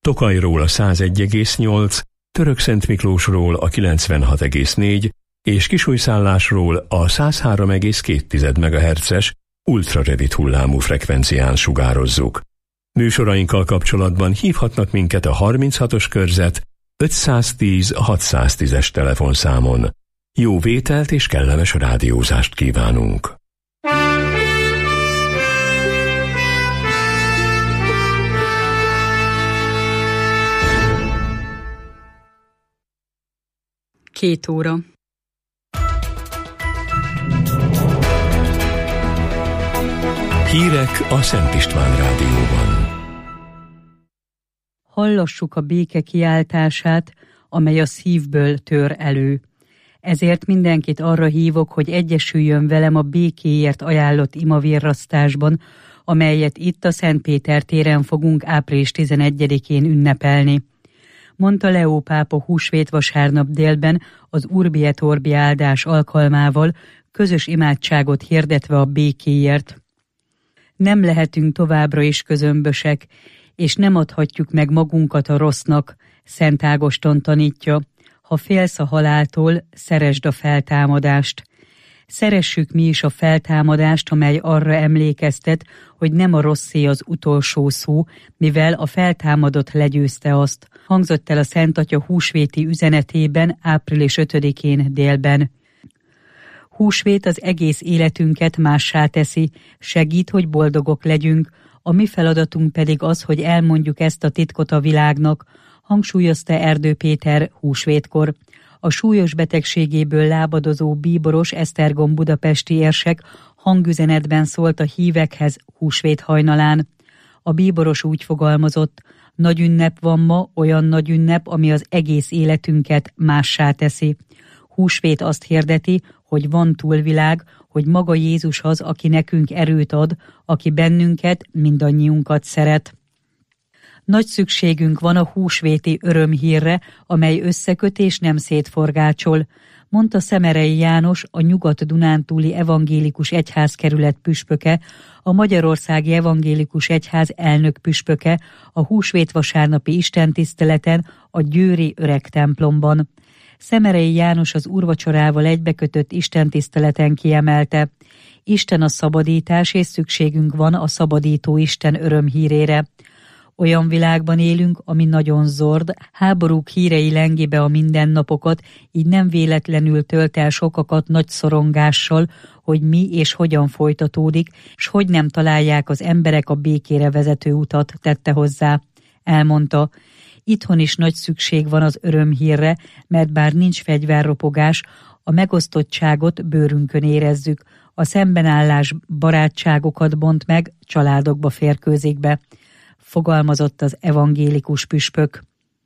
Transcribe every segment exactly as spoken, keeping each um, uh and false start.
Tokajról a százegy egész nyolc, Törökszentmiklósról a kilencvenhat egész négy és Kisújszállásról a száz három egész két megahertzes ultrarövid hullámú frekvencián sugározzuk. Műsorainkkal kapcsolatban hívhatnak minket a harminchatos körzet ötszáztíz hatszáztízes telefonszámon. Jó vételt és kellemes rádiózást kívánunk! Két óra. Hírek a Szent István Rádióban. Hallassuk a béke kiáltását, amely a szívből tör elő. Ezért mindenkit arra hívok, hogy egyesüljön velem a békéért ajánlott imavirrasztásban, amelyet itt a Szent Péter téren fogunk április tizenegyedikén ünnepelni. Mondta Leó pápa húsvét vasárnap délben az Urbi et Orbi áldás alkalmával, közös imádságot hirdetve a békéért. Nem lehetünk továbbra is közömbösek, és nem adhatjuk meg magunkat a rossznak, Szent Ágoston tanítja. Ha félsz a haláltól, szeresd a feltámadást. Szeressük mi is a feltámadást, amely arra emlékeztet, hogy nem a rosszé az utolsó szó, mivel a feltámadott legyőzte azt, hangzott el a Szent Atya húsvéti üzenetében április ötödikén délben. Húsvét az egész életünket mássá teszi, segít, hogy boldogok legyünk, a mi feladatunk pedig az, hogy elmondjuk ezt a titkot a világnak, hangsúlyozta Erdő Péter húsvétkor. A súlyos betegségéből lábadozó bíboros Esztergom budapesti érsek hangüzenetben szólt a hívekhez húsvét hajnalán. A bíboros úgy fogalmazott: nagy ünnep van ma, olyan nagy ünnep, ami az egész életünket mássá teszi. Húsvét azt hirdeti, hogy van túlvilág, hogy maga Jézus az, aki nekünk erőt ad, aki bennünket, mindannyiunkat szeret. Nagy szükségünk van a húsvéti örömhírre, amely összeköt és nem szétforgácsol, mondta Szemerei János, a Nyugat-Dunántúli Evangélikus Egyházkerület püspöke, a Magyarországi Evangélikus Egyház elnök püspöke a húsvét vasárnapi istentiszteleten a győri öreg templomban. Szemerei János az úrvacsorával egybekötött istentiszteleten kiemelte: Isten a szabadítás, és szükségünk van a szabadító Isten örömhírére. Olyan világban élünk, ami nagyon zord, háborúk hírei lengi be a mindennapokat, így nem véletlenül tölt el sokakat nagy szorongással, hogy mi és hogyan folytatódik, s hogy nem találják az emberek a békére vezető utat, tette hozzá. Elmondta: itthon is nagy szükség van az örömhírre, mert bár nincs fegyverropogás, a megosztottságot bőrünkön érezzük, a szembenállás barátságokat bont meg, családokba férkőzik be, fogalmazott az evangélikus püspök.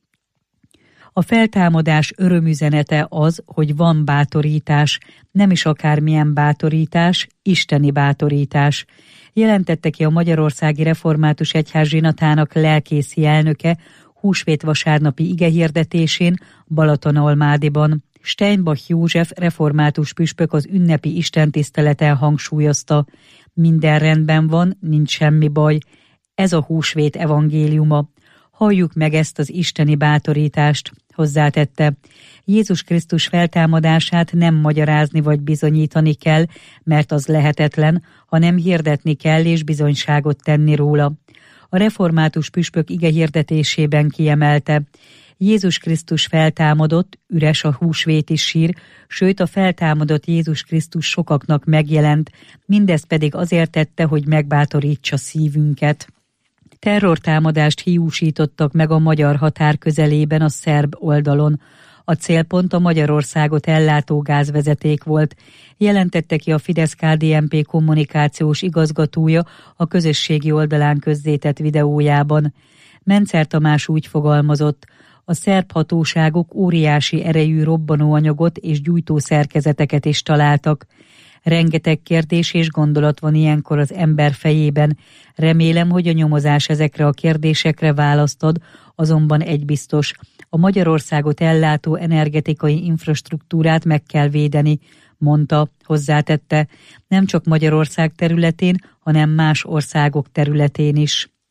A feltámadás örömüzenete az, hogy van bátorítás, nem is akármilyen bátorítás, isteni bátorítás, jelentette ki a Magyarországi Református Egyház zsinatának lelkészi elnöke húsvét vasárnapi igehirdetésén Balatonalmádiban. Steinbach József református püspök az ünnepi istentiszteleten hangsúlyozta: minden rendben van, nincs semmi baj, ez a húsvét evangéliuma. Halljuk meg ezt az isteni bátorítást, hozzátette. Jézus Krisztus feltámadását nem magyarázni vagy bizonyítani kell, mert az lehetetlen, hanem hirdetni kell és bizonyságot tenni róla. A református püspök igehirdetésében kiemelte: Jézus Krisztus feltámadott, üres a húsvéti sír, sőt a feltámadott Jézus Krisztus sokaknak megjelent, mindezt pedig azért tette, hogy megbátorítsa szívünket. Terrortámadást hiúsítottak meg a magyar határ közelében a szerb oldalon. A célpont a Magyarországot ellátó gázvezeték volt, jelentette ki a Fidesz-ká dé en pé kommunikációs igazgatója a közösségi oldalán közzétett videójában. Mencer Tamás úgy fogalmazott: a szerb hatóságok óriási erejű robbanóanyagot és gyújtószerkezeteket is találtak. Rengeteg kérdés és gondolat van ilyenkor az ember fejében. Remélem, hogy a nyomozás ezekre a kérdésekre választ ad, azonban egy biztos: a Magyarországot ellátó energetikai infrastruktúrát meg kell védeni, mondta, hozzátette, nem csak Magyarország területén, hanem más országok területén is.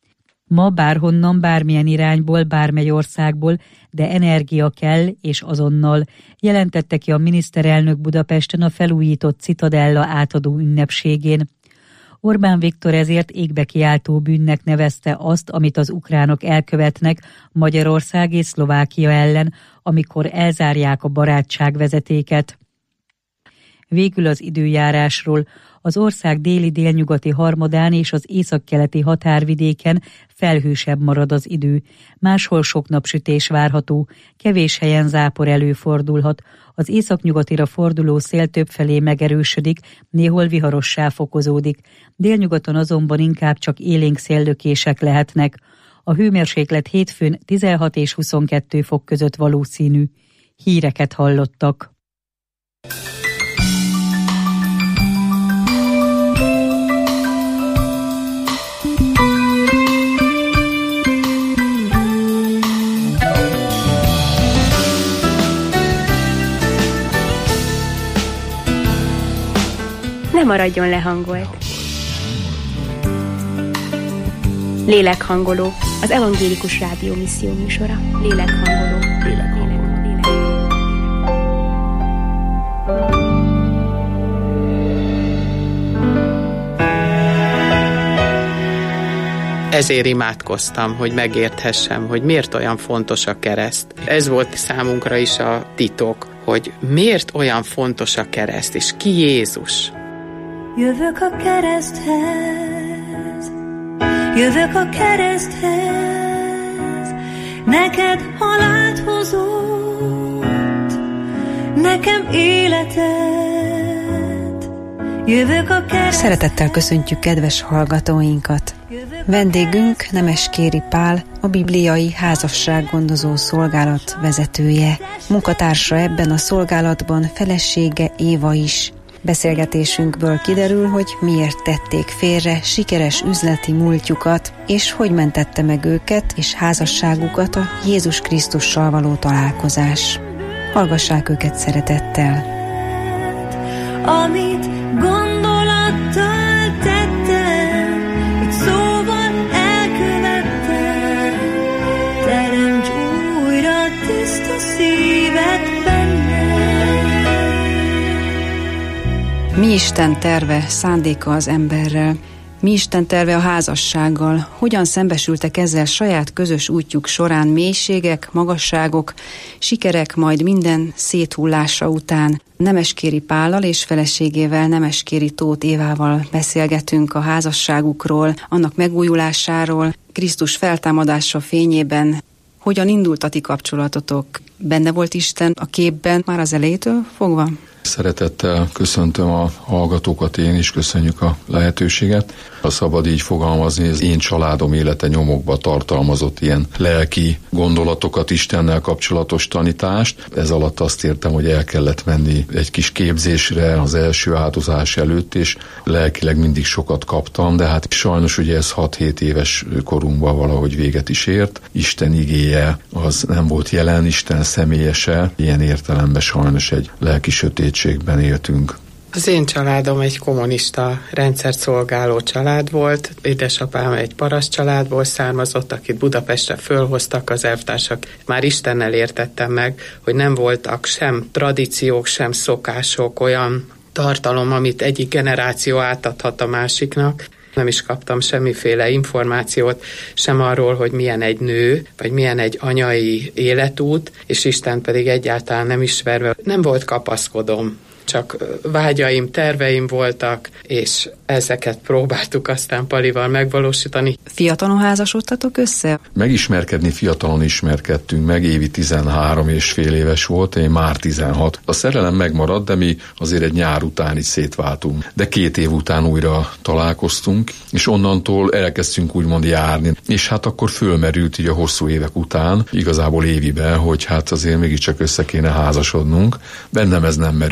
Ma bárhonnan, bármilyen irányból, bármely országból, de energia kell, és azonnal, jelentette ki a miniszterelnök Budapesten a felújított Citadella átadó ünnepségén. Orbán Viktor ezért égbe kiáltó bűnnek nevezte azt, amit az ukránok elkövetnek Magyarország és Szlovákia ellen, amikor elzárják a barátságvezetéket. Végül az időjárásról. Az ország déli-délnyugati harmadán és az északkeleti határvidéken felhősebb marad az idő. Máshol sok napsütés várható, kevés helyen zápor előfordulhat. Az északnyugatira forduló szél többfelé megerősödik, néhol viharossá fokozódik. Délnyugaton azonban inkább csak élénk széllökések lehetnek. A hőmérséklet hétfőn tizenhat és huszonkettő fok között valószínű. Híreket hallottak. Ne maradjon lehangolt. Lélekhangoló, az evangélikus rádió misszió műsora. Lélekhangoló. Lélekhangoló. Ezért imádkoztam, hogy megérthessem, hogy miért olyan fontos a kereszt. Ez volt számunkra is a titok, hogy miért olyan fontos a kereszt, és ki Jézus. Jövök a kereszthez, jövök a kereszthez, neked halált hozott, nekem életet. Jövök a kereszthez. Szeretettel köszöntjük kedves hallgatóinkat. Vendégünk Nemeskéri Pál, a Bibliai Házassággondozó Szolgálat vezetője. Munkatársa ebben a szolgálatban felesége Éva is. Beszélgetésünkből kiderül, hogy miért tették félre sikeres üzleti múltjukat, és hogy mentette meg őket és házasságukat a Jézus Krisztussal való találkozás. Hallgassák őket szeretettel. Amit gondolattal tettem, egy szóval elkövettem, teremts újra tiszta szívet bennem. Mi Isten terve, szándéka az emberrel? Mi Isten terve a házassággal? Hogyan szembesültek ezzel saját közös útjuk során mélységek, magasságok, sikerek, majd minden széthullása után? Nemeskéri Pállal és feleségével, Nemeskéri Tóth Évával beszélgetünk a házasságukról, annak megújulásáról, Krisztus feltámadása fényében. Hogyan indult a ti kapcsolatotok? Benne volt Isten a képben már az elejétől fogva? Szeretettel köszöntöm a hallgatókat, én is köszönjük a lehetőséget. Ha szabad így fogalmazni, az én családom élete nyomokba tartalmazott ilyen lelki gondolatokat, Istennel kapcsolatos tanítást. Ez alatt azt értem, hogy el kellett menni egy kis képzésre az első áldozás előtt, és lelkileg mindig sokat kaptam, de hát sajnos ugye ez hat-hét éves korunkban valahogy véget is ért. Isten igéje az nem volt jelen, Isten személyese, ilyen értelemben sajnos egy lelki sötétségben éltünk. Az én családom egy kommunista rendszert szolgáló család volt. Édesapám egy paraszt családból származott, akit Budapestre fölhoztak az elvtársak. Már Istennel értettem meg, hogy nem voltak sem tradíciók, sem szokások, olyan tartalom, amit egyik generáció átadhat a másiknak. Nem is kaptam semmiféle információt, sem arról, hogy milyen egy nő, vagy milyen egy anyai életút, és Isten pedig egyáltalán nem ismerve. Nem volt kapaszkodom, csak vágyaim, terveim voltak, és ezeket próbáltuk aztán Palival megvalósítani. Fiatalon házasodtatok össze? Megismerkedni fiatalon ismerkedtünk meg, Évi tizenhárom és fél éves volt, én már tizenhat. A szerelem megmaradt, de mi azért egy nyár után is szétváltunk. De két év után újra találkoztunk, és onnantól elkezdtünk úgymond járni. És hát akkor fölmerült így a hosszú évek után, igazából Évibe, hogy hát azért mégiscsak össze kéne házasodnunk. Bennem ez nem merült föl,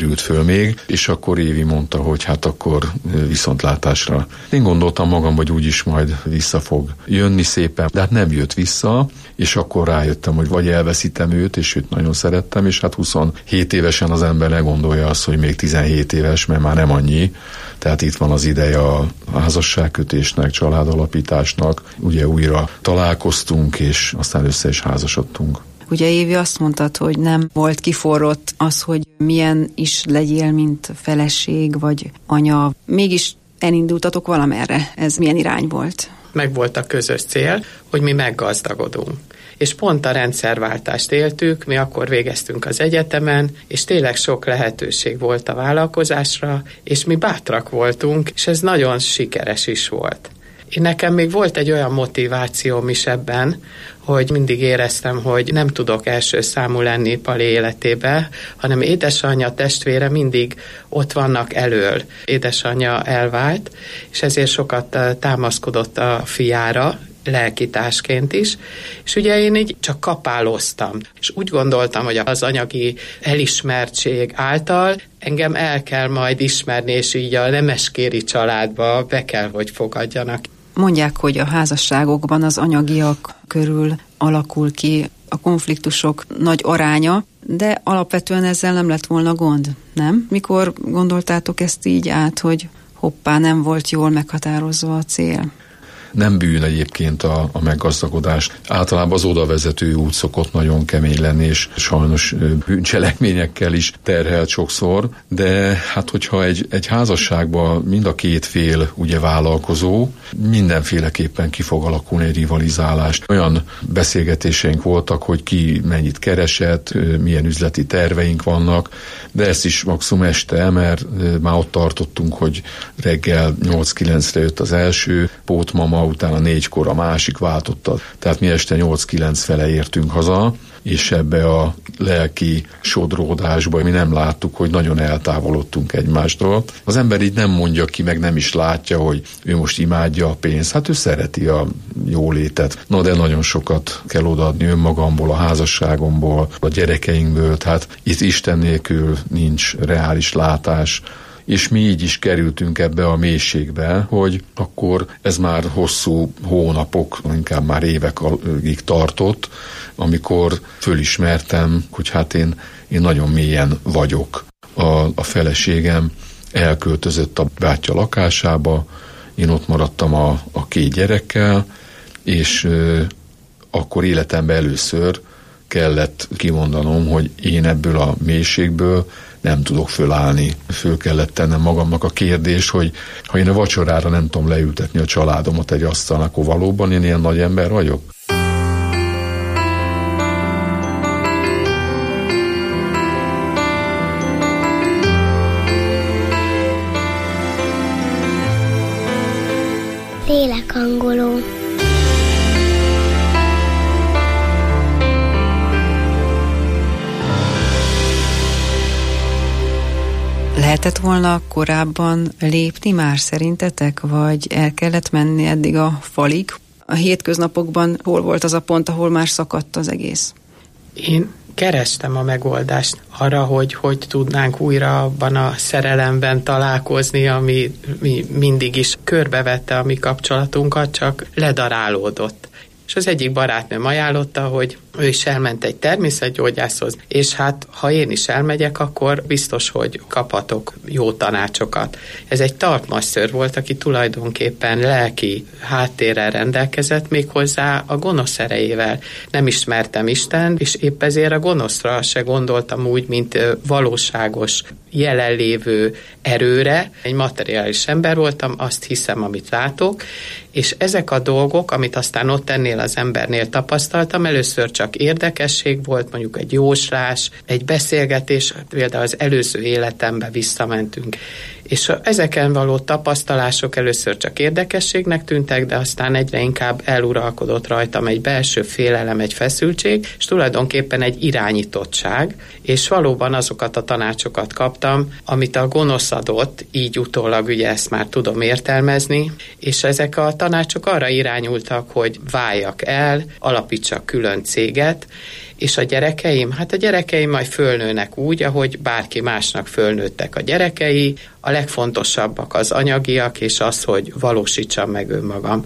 még, és akkor Évi mondta, hogy hát akkor viszontlátásra. Én gondoltam magam, hogy úgyis majd vissza fog jönni szépen, de hát nem jött vissza, és akkor rájöttem, hogy vagy elveszítem őt, és őt nagyon szerettem, és hát huszonhét évesen az ember ne gondolja azt, hogy még tizenhét éves, mert már nem annyi. Tehát itt van az ideje a házasságkötésnek, családalapításnak. Ugye újra találkoztunk, és aztán össze is házasodtunk. Ugye Évi azt mondtad, hogy nem volt kiforrott az, hogy milyen is legyél, mint feleség vagy anya. Mégis elindultatok valamerre. Ez milyen irány volt? Meg volt a közös cél, hogy mi meggazdagodunk. És pont a rendszerváltást éltük, mi akkor végeztünk az egyetemen, és tényleg sok lehetőség volt a vállalkozásra, és mi bátrak voltunk, és ez nagyon sikeres is volt. Én nekem még volt egy olyan motivációm is ebben, hogy mindig éreztem, hogy nem tudok első számú lenni Pali életébe, hanem édesanyja, testvére mindig ott vannak elől. Édesanyja elvált, és ezért sokat támaszkodott a fiára, lelkitársként is, és ugye én így csak kapáloztam, és úgy gondoltam, hogy az anyagi elismertség által engem el kell majd ismerni, és így a Nemeskéri családba be kell, hogy fogadjanak. Mondják, hogy a házasságokban az anyagiak körül alakul ki a konfliktusok nagy aránya, de alapvetően ezzel nem lett volna gond, nem? Mikor gondoltátok ezt így át, hogy hoppá, nem volt jól meghatározva a cél? Nem bűn egyébként a, a meggazdagodás. Általában az oda vezető út szokott nagyon kemény lenni, és sajnos bűncselekményekkel is terhelt sokszor, de hát hogyha egy, egy házasságban mind a két fél ugye vállalkozó, mindenféleképpen ki fog alakulni egy rivalizálás. Olyan beszélgetéseink voltak, hogy ki mennyit keresett, milyen üzleti terveink vannak, de ezt is maximum este, mert már ott tartottunk, hogy reggel nyolc-kilencre jött az első pótmama, utána négykor a másik váltotta. Tehát mi este nyolc-kilenc fele értünk haza, és ebbe a lelki sodródásba mi nem láttuk, hogy nagyon eltávolodtunk egymástól. Az ember így nem mondja ki, meg nem is látja, hogy ő most imádja a pénzt. Hát ő szereti a jólétet. Na, de nagyon sokat kell odaadni önmagamból, a házasságomból, a gyerekeinkből. Tehát itt Isten nélkül nincs reális látás. És mi így is kerültünk ebbe a mélységbe, hogy akkor ez már hosszú hónapok, inkább már évekig tartott, amikor fölismertem, hogy hát én, én nagyon mélyen vagyok. A, a feleségem elköltözött a bátyja lakásába, én ott maradtam a, a két gyerekkel, és ö, akkor életemben először kellett kimondanom, hogy én ebből a mélységből nem tudok fölállni. Föl kellett tennem magamnak a kérdés, hogy ha én a vacsorára nem tudom leültetni a családomat egy asztalon, akkor valóban én ilyen nagy ember vagyok? Lélekhangoló. Lehetett volna korábban lépni már szerintetek, vagy el kellett menni eddig a falig? A hétköznapokban hol volt az a pont, ahol már szakadt az egész? Én kerestem a megoldást arra, hogy hogy tudnánk újra abban a szerelemben találkozni, ami mi mindig is körbevette a mi kapcsolatunkat, csak ledarálódott. És az egyik barátnőm ajánlotta, hogy ő is elment egy természetgyógyászhoz, és hát ha én is elmegyek, akkor biztos, hogy kaphatok jó tanácsokat. Ez egy talpmasször volt, aki tulajdonképpen lelki háttérrel rendelkezett, méghozzá a gonosz erejével. Nem ismertem Istent, és épp ezért a gonoszra se gondoltam úgy, mint valóságos jelenlévő erőre. Egy materiális ember voltam, azt hiszem, amit látok, és ezek a dolgok, amit aztán ott ennél az embernél tapasztaltam, először csak érdekesség volt, mondjuk egy jóslás, egy beszélgetés, például az előző életembe visszamentünk. És ezeken való tapasztalások először csak érdekességnek tűntek, de aztán egyre inkább eluralkodott rajtam egy belső félelem, egy feszültség, és tulajdonképpen egy irányítottság, és valóban azokat a tanácsokat kaptam, amit a gonosz adott, így utólag ugye ezt már tudom értelmezni, és ezek a tanácsok arra irányultak, hogy váljak el, alapítsak külön céget, És a gyerekeim? Hát a gyerekeim majd fölnőnek úgy, ahogy bárki másnak fölnőttek a gyerekei. A legfontosabbak az anyagiak, és az, hogy valósítsam meg önmagam.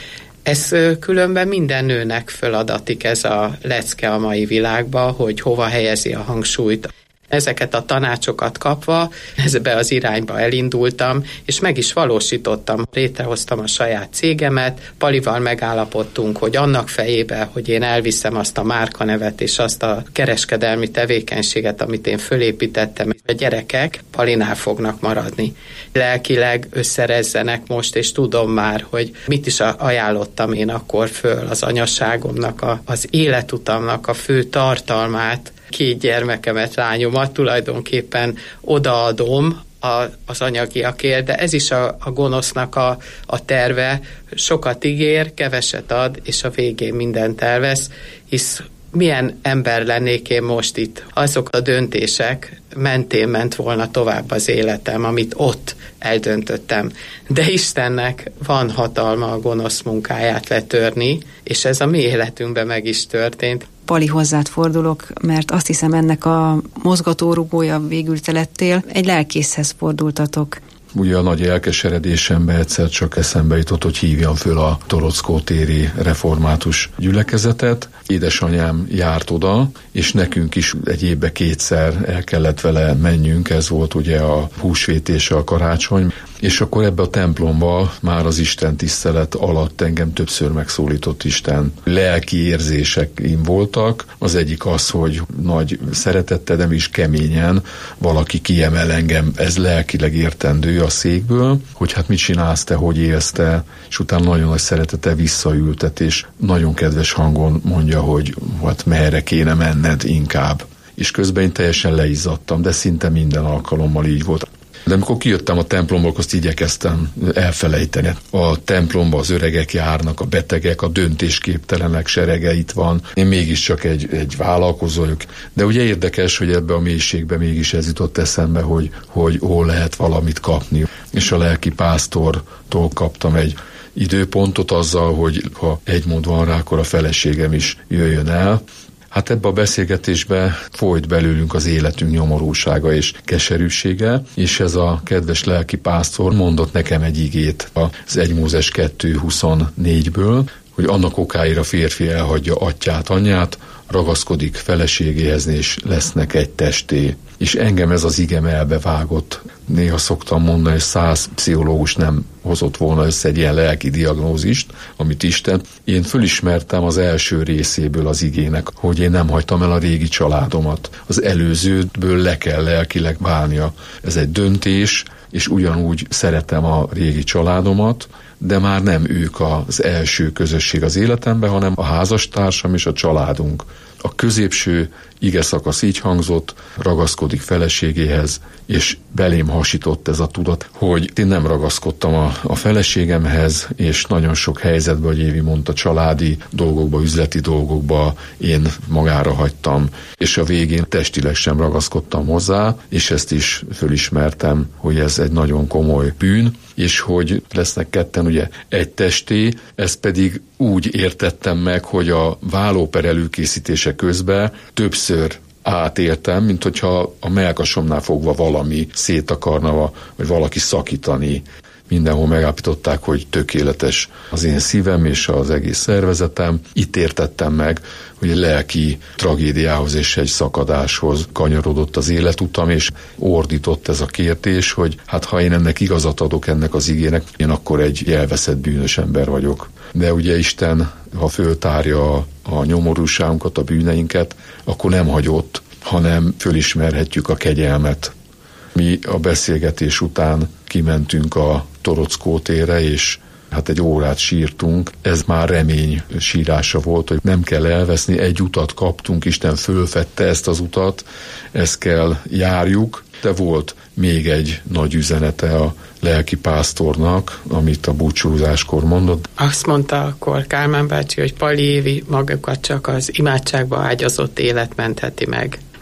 Ez különben minden nőnek föladatik, ez a lecke a mai világba, hogy hova helyezi a hangsúlyt. Ezeket a tanácsokat kapva, ezbe az irányba elindultam, és meg is valósítottam. Létrehoztam a saját cégemet, Palival megállapodtunk, hogy annak fejébe, hogy én elviszem azt a márkanevet és azt a kereskedelmi tevékenységet, amit én fölépítettem, a gyerekek Palinál fognak maradni. Lelkileg összerezzenek most, és tudom már, hogy mit is ajánlottam én akkor föl az anyaságomnak, a, az életutamnak a fő tartalmát, két gyermekemet, lányomat tulajdonképpen odaadom a, az anyagiakért, de ez is a, a gonosznak a, a terve, sokat ígér, keveset ad, és a végén mindent elvesz, hisz milyen ember lennék én most itt? Azok a döntések mentén ment volna tovább az életem, amit ott eldöntöttem. De Istennek van hatalma a gonosz munkáját letörni, és ez a mi életünkben meg is történt. Pali, hozzád fordulok, mert azt hiszem ennek a mozgatórugója végül te lettél. Egy lelkészhez fordultatok. Ugye a nagy elkeseredésemben egyszer csak eszembe jutott, hogy hívjam föl a Torockó téri református gyülekezetet. Édesanyám járt oda, és nekünk is egy évbe kétszer el kellett vele menjünk, ez volt ugye a húsvét és a karácsony. És akkor ebbe a templomba már az Isten tisztelet alatt engem többször megszólított Isten. Lelki érzéseim voltak. Az egyik az, hogy nagy szeretettel, de is keményen valaki kiemel engem, ez lelkileg értendő a székből, hogy hát mit csinálsz te, hogy élsz te, és utána nagyon nagy szeretete visszaültet, és nagyon kedves hangon mondja, hogy hát merre kéne menned inkább. És közben én teljesen leizzadtam, de szinte minden alkalommal így volt. De amikor kijöttem a templomból, azt igyekeztem elfelejteni. A templomba az öregek járnak, a betegek, a döntésképtelenek serege itt van. Én mégiscsak egy, egy vállalkozó vagyok. De ugye érdekes, hogy ebbe a mélységbe mégis ez jutott eszembe, hogy, hogy hol lehet valamit kapni. És a lelki pásztortól kaptam egy időpontot azzal, hogy ha egy mód van rá, akkor a feleségem is jöjjön el. Hát ebbe a beszélgetésbe folyt belőlünk az életünk nyomorúsága és keserűsége, és ez a kedves lelki pásztor mondott nekem egy igét az egy Mózes kettő huszonnégyből, hogy annak okáira férfi elhagyja atyát, anyját, ragaszkodik feleségéhez, és lesznek egy testé. És engem ez az igem elbevágott. Néha szoktam mondani, hogy száz pszichológus nem hozott volna össze egy ilyen lelki diagnózist, amit Isten. Én fölismertem az első részéből az igének, hogy én nem hagytam el a régi családomat. Az előzőből le kell lelkileg válnia. Ez egy döntés, és ugyanúgy szeretem a régi családomat, de már nem ők az első közösség az életemben, hanem a házastársam és a családunk. A középső ige szakasz így hangzott, ragaszkodik feleségéhez, és belém hasított ez a tudat, hogy én nem ragaszkodtam a, a feleségemhez, és nagyon sok helyzetben, hogy Évi mondta, családi dolgokba, üzleti dolgokba én magára hagytam, és a végén testileg sem ragaszkodtam hozzá, és ezt is fölismertem, hogy ez egy nagyon komoly bűn, és hogy lesznek ketten ugye egy testé, ezt pedig úgy értettem meg, hogy a vállóper előkészítése közben többször átértem, mint hogyha a mellkasomnál fogva valami szét akarna, vagy valaki szakítani. Mindenhol megállapították, hogy tökéletes az én szívem és az egész szervezetem. Itt értettem meg, hogy egy lelki tragédiához és egy szakadáshoz kanyarodott az életutam, és ordított ez a kérdés, hogy hát ha én ennek igazat adok ennek az igének, én akkor egy elveszett bűnös ember vagyok. De ugye Isten, ha föltárja a, a nyomorúságunkat, a bűneinket, akkor nem hagyott, hanem fölismerhetjük a kegyelmet. Mi a beszélgetés után kimentünk a Torockó térre, és hát egy órát sírtunk. Ez már remény sírása volt, hogy nem kell elveszni, egy utat kaptunk, Isten fölfedte ezt az utat, ezt kell járjuk, de volt még egy nagy üzenete a lelki pásztornak, amit a búcsúzáskor mondott. Azt mondta akkor Kálmán bácsi, hogy Pali Évi magukat csak az imádságba ágyazott élet mentheti meg.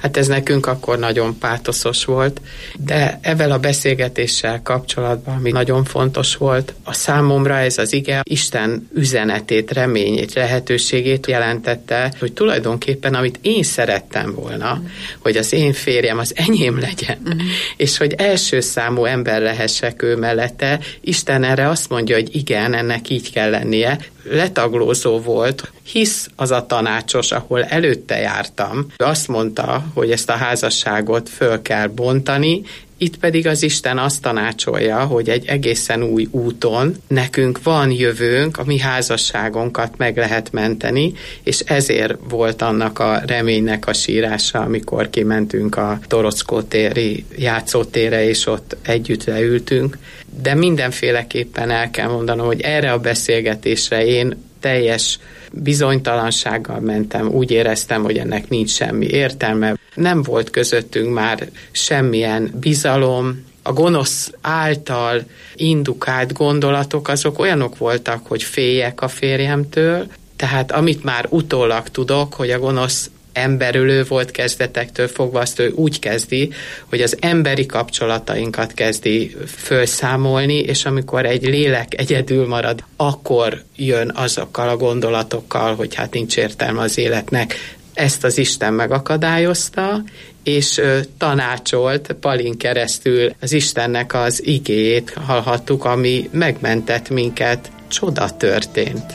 Hát ez nekünk akkor nagyon pátoszos volt, de ezzel a beszélgetéssel kapcsolatban, ami nagyon fontos volt, a számomra ez az ige Isten üzenetét, reményét, lehetőségét jelentette, hogy tulajdonképpen amit én szerettem volna, mm. hogy az én férjem az enyém legyen, mm. és hogy első számú ember lehessek ő mellette, Isten erre azt mondja, hogy igen, ennek így kell lennie. Letaglózó volt, hisz az a tanácsos, ahol előtte jártam, azt mondta, hogy ezt a házasságot föl kell bontani, itt pedig az Isten azt tanácsolja, hogy egy egészen új úton nekünk van jövőnk, a mi házasságunkat meg lehet menteni, és ezért volt annak a reménynek a sírása, amikor kimentünk a Torockó téri játszótérre, és ott együtt leültünk. De mindenféleképpen el kell mondanom, hogy erre a beszélgetésre én teljes bizonytalansággal mentem, úgy éreztem, hogy ennek nincs semmi értelme. Nem volt közöttünk már semmilyen bizalom, a gonosz által indukált gondolatok azok olyanok voltak, hogy féljek a férjemtől, tehát amit már utólag tudok, hogy a gonosz emberülő volt kezdetektől fogva, azt ő úgy kezdi, hogy az emberi kapcsolatainkat kezdi fölszámolni, és amikor egy lélek egyedül marad, akkor jön azokkal a gondolatokkal, hogy hát nincs értelme az életnek. Ezt az Isten megakadályozta, és tanácsolt, Palin keresztül az Istennek az igéjét hallhattuk, ami megmentett minket, csoda történt.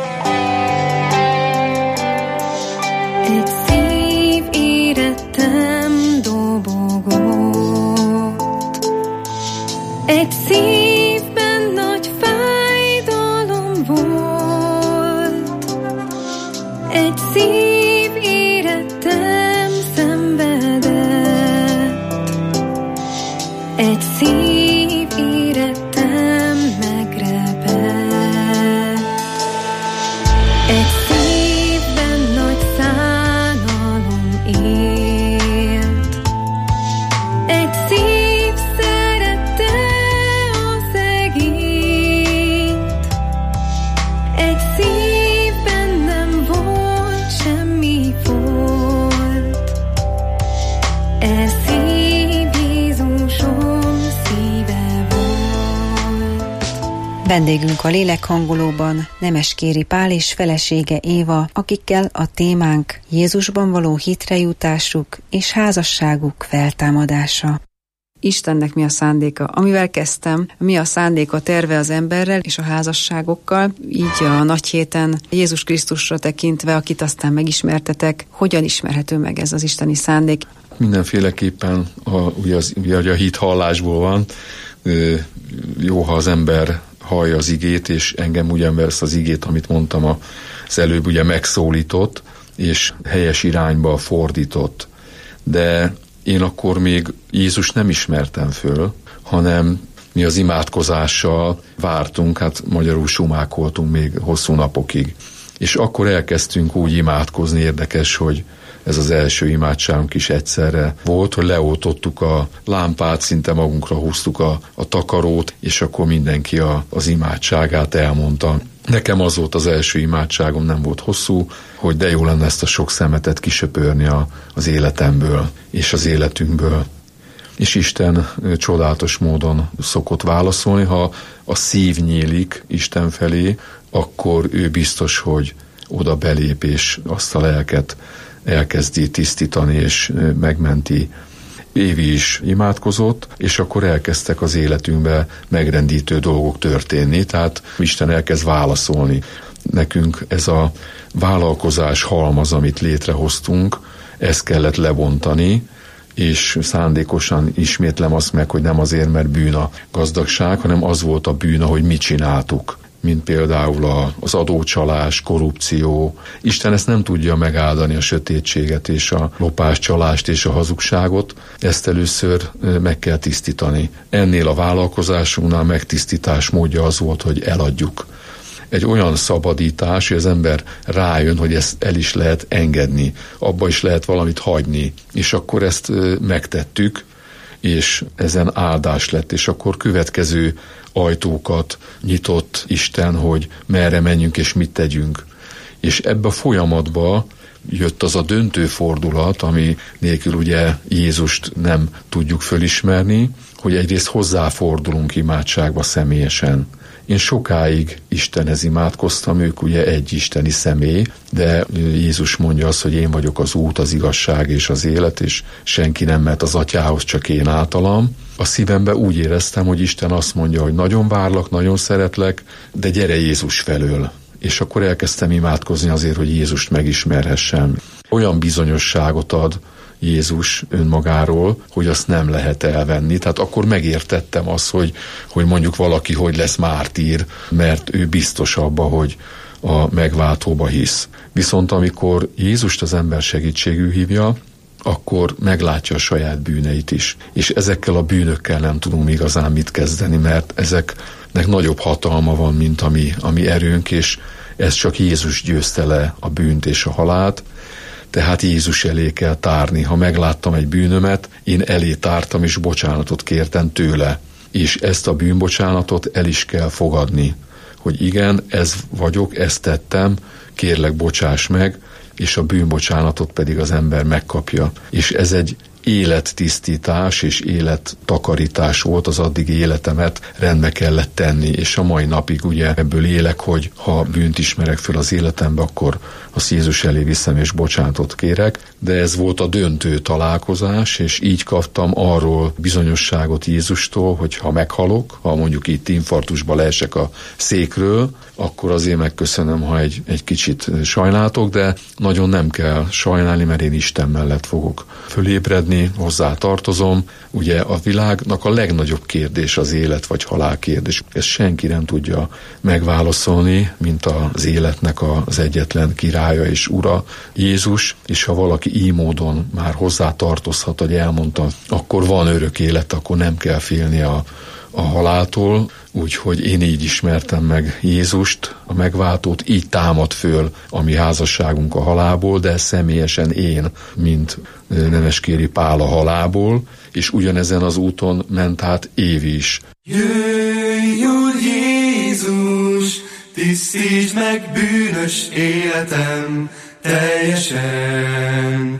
Egy szív érettem dobogott, egy szívben nagy fájdalom volt, egy szív érettem szenvedett, egy szív érettem megrepett, egy Vendégünk a Lélekhangolóban Nemeskéri Pál és felesége Éva, akikkel a témánk Jézusban való hitre jutásuk és házasságuk feltámadása. Istennek mi a szándéka? Amivel kezdtem, mi a szándéka, terve az emberrel és a házasságokkal, így a nagy héten Jézus Krisztusra tekintve, akit aztán megismertetek, hogyan ismerhető meg ez az isteni szándék? Mindenféleképpen a, ugye, az, ugye a hit hallásból van, jó, ha az ember hallja az igét, és engem ugyan ezt az igét, amit mondtam az előbb, ugye megszólított, és helyes irányba fordított. De én akkor még Jézus nem ismertem föl, hanem mi az imádkozással vártunk, hát magyarul sumákoltunk még hosszú napokig. És akkor elkezdtünk úgy imádkozni, érdekes, hogy ez az első imádságunk is egyszerre volt, hogy leoltottuk a lámpát, szinte magunkra húztuk a, a takarót, és akkor mindenki a, az imádságát elmondta. Nekem az volt az első imádságom, nem volt hosszú, hogy de jó lenne ezt a sok szemetet kisöpörni a, az életemből és az életünkből. És Isten csodálatos módon szokott válaszolni, ha a szív nyílik Isten felé, akkor ő biztos, hogy oda belép, és azt a lelket elkezdi tisztítani, és megmenti. Évi is imádkozott, és akkor elkezdtek az életünkbe megrendítő dolgok történni, tehát Isten elkezd válaszolni. Nekünk ez a vállalkozás halmaz, amit létrehoztunk, ezt kellett lebontani, és szándékosan ismétlem azt meg, hogy nem azért, mert bűn a gazdagság, hanem az volt a bűn, ahogy mit csináltuk, mint például az adócsalás, korrupció. Isten ezt nem tudja megáldani, a sötétséget és a lopás, csalást és a hazugságot. Ezt először meg kell tisztítani. Ennél a vállalkozásunknál megtisztítás módja az volt, hogy eladjuk. Egy olyan szabadítás, hogy az ember rájön, hogy ezt el is lehet engedni, abba is lehet valamit hagyni, és akkor ezt megtettük, és ezen áldás lett, és akkor következő ajtókat nyitott Isten, hogy merre menjünk és mit tegyünk. És ebbe a folyamatba jött az a döntő fordulat, ami nélkül ugye Jézust nem tudjuk fölismerni, hogy egyrészt hozzáfordulunk imádságba személyesen. Én sokáig Istenhez imádkoztam, ők ugye egy isteni személy, de Jézus mondja azt, hogy én vagyok az út, az igazság és az élet, és senki nem mehet az atyához, csak én általam. A szívemben úgy éreztem, hogy Isten azt mondja, hogy nagyon várlak, nagyon szeretlek, de gyere Jézus felől. És akkor elkezdtem imádkozni azért, hogy Jézust megismerhessem. Olyan bizonyosságot ad Jézus önmagáról, hogy azt nem lehet elvenni. Tehát akkor megértettem azt, hogy, hogy mondjuk valaki hogy lesz mártír, mert ő biztos abba, hogy a megváltóba hisz. Viszont amikor Jézust az ember segítségül hívja, akkor meglátja a saját bűneit is. És ezekkel a bűnökkel nem tudunk igazán mit kezdeni, mert ezeknek nagyobb hatalma van, mint a mi, a mi erőnk, és ez csak Jézus győzte le a bűnt és a halált, tehát Jézus elé kell tárni. Ha megláttam egy bűnömet, én elé tártam, és bocsánatot kértem tőle. És ezt a bűnbocsánatot el is kell fogadni, hogy igen, ez vagyok, ezt tettem, kérlek, bocsáss meg, és a bűnbocsánatot pedig az ember megkapja. És ez egy élettisztítás és élettakarítás volt, az addigi életemet rendbe kellett tenni, és a mai napig ugye ebből élek, hogy ha bűnt ismerek föl az életembe, akkor azt Jézus elé viszem és bocsánatot kérek, de ez volt a döntő találkozás, és így kaptam arról bizonyosságot Jézustól, hogy ha meghalok, ha mondjuk itt infarktusba leesek a székről, akkor azért megköszönöm, ha egy, egy kicsit sajnáltok, de nagyon nem kell sajnálni, mert én Isten mellett fogok fölébredni, hozzá tartozom. Ugye a világnak a legnagyobb kérdés az élet vagy halál kérdés. Ezt senki nem tudja megválaszolni, mint az életnek az egyetlen királya és ura Jézus, és ha valaki így módon már hozzá tartozhat, hogy elmondta, akkor van örök élet, akkor nem kell félni a, a haláltól. Úgyhogy én így ismertem meg Jézust, a megváltót, így támad föl a mi házasságunk a halálból, de személyesen én, mint Nemeskéri Pál a halálból, és ugyanezen az úton ment át Évi is. Jöjj, Úr Jézus, tisztítsd meg bűnös életem teljesen.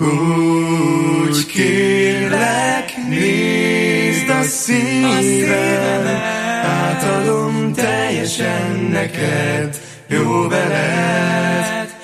Úgy kérlek, nézd a szívem, átadom teljesen neked, jó veled,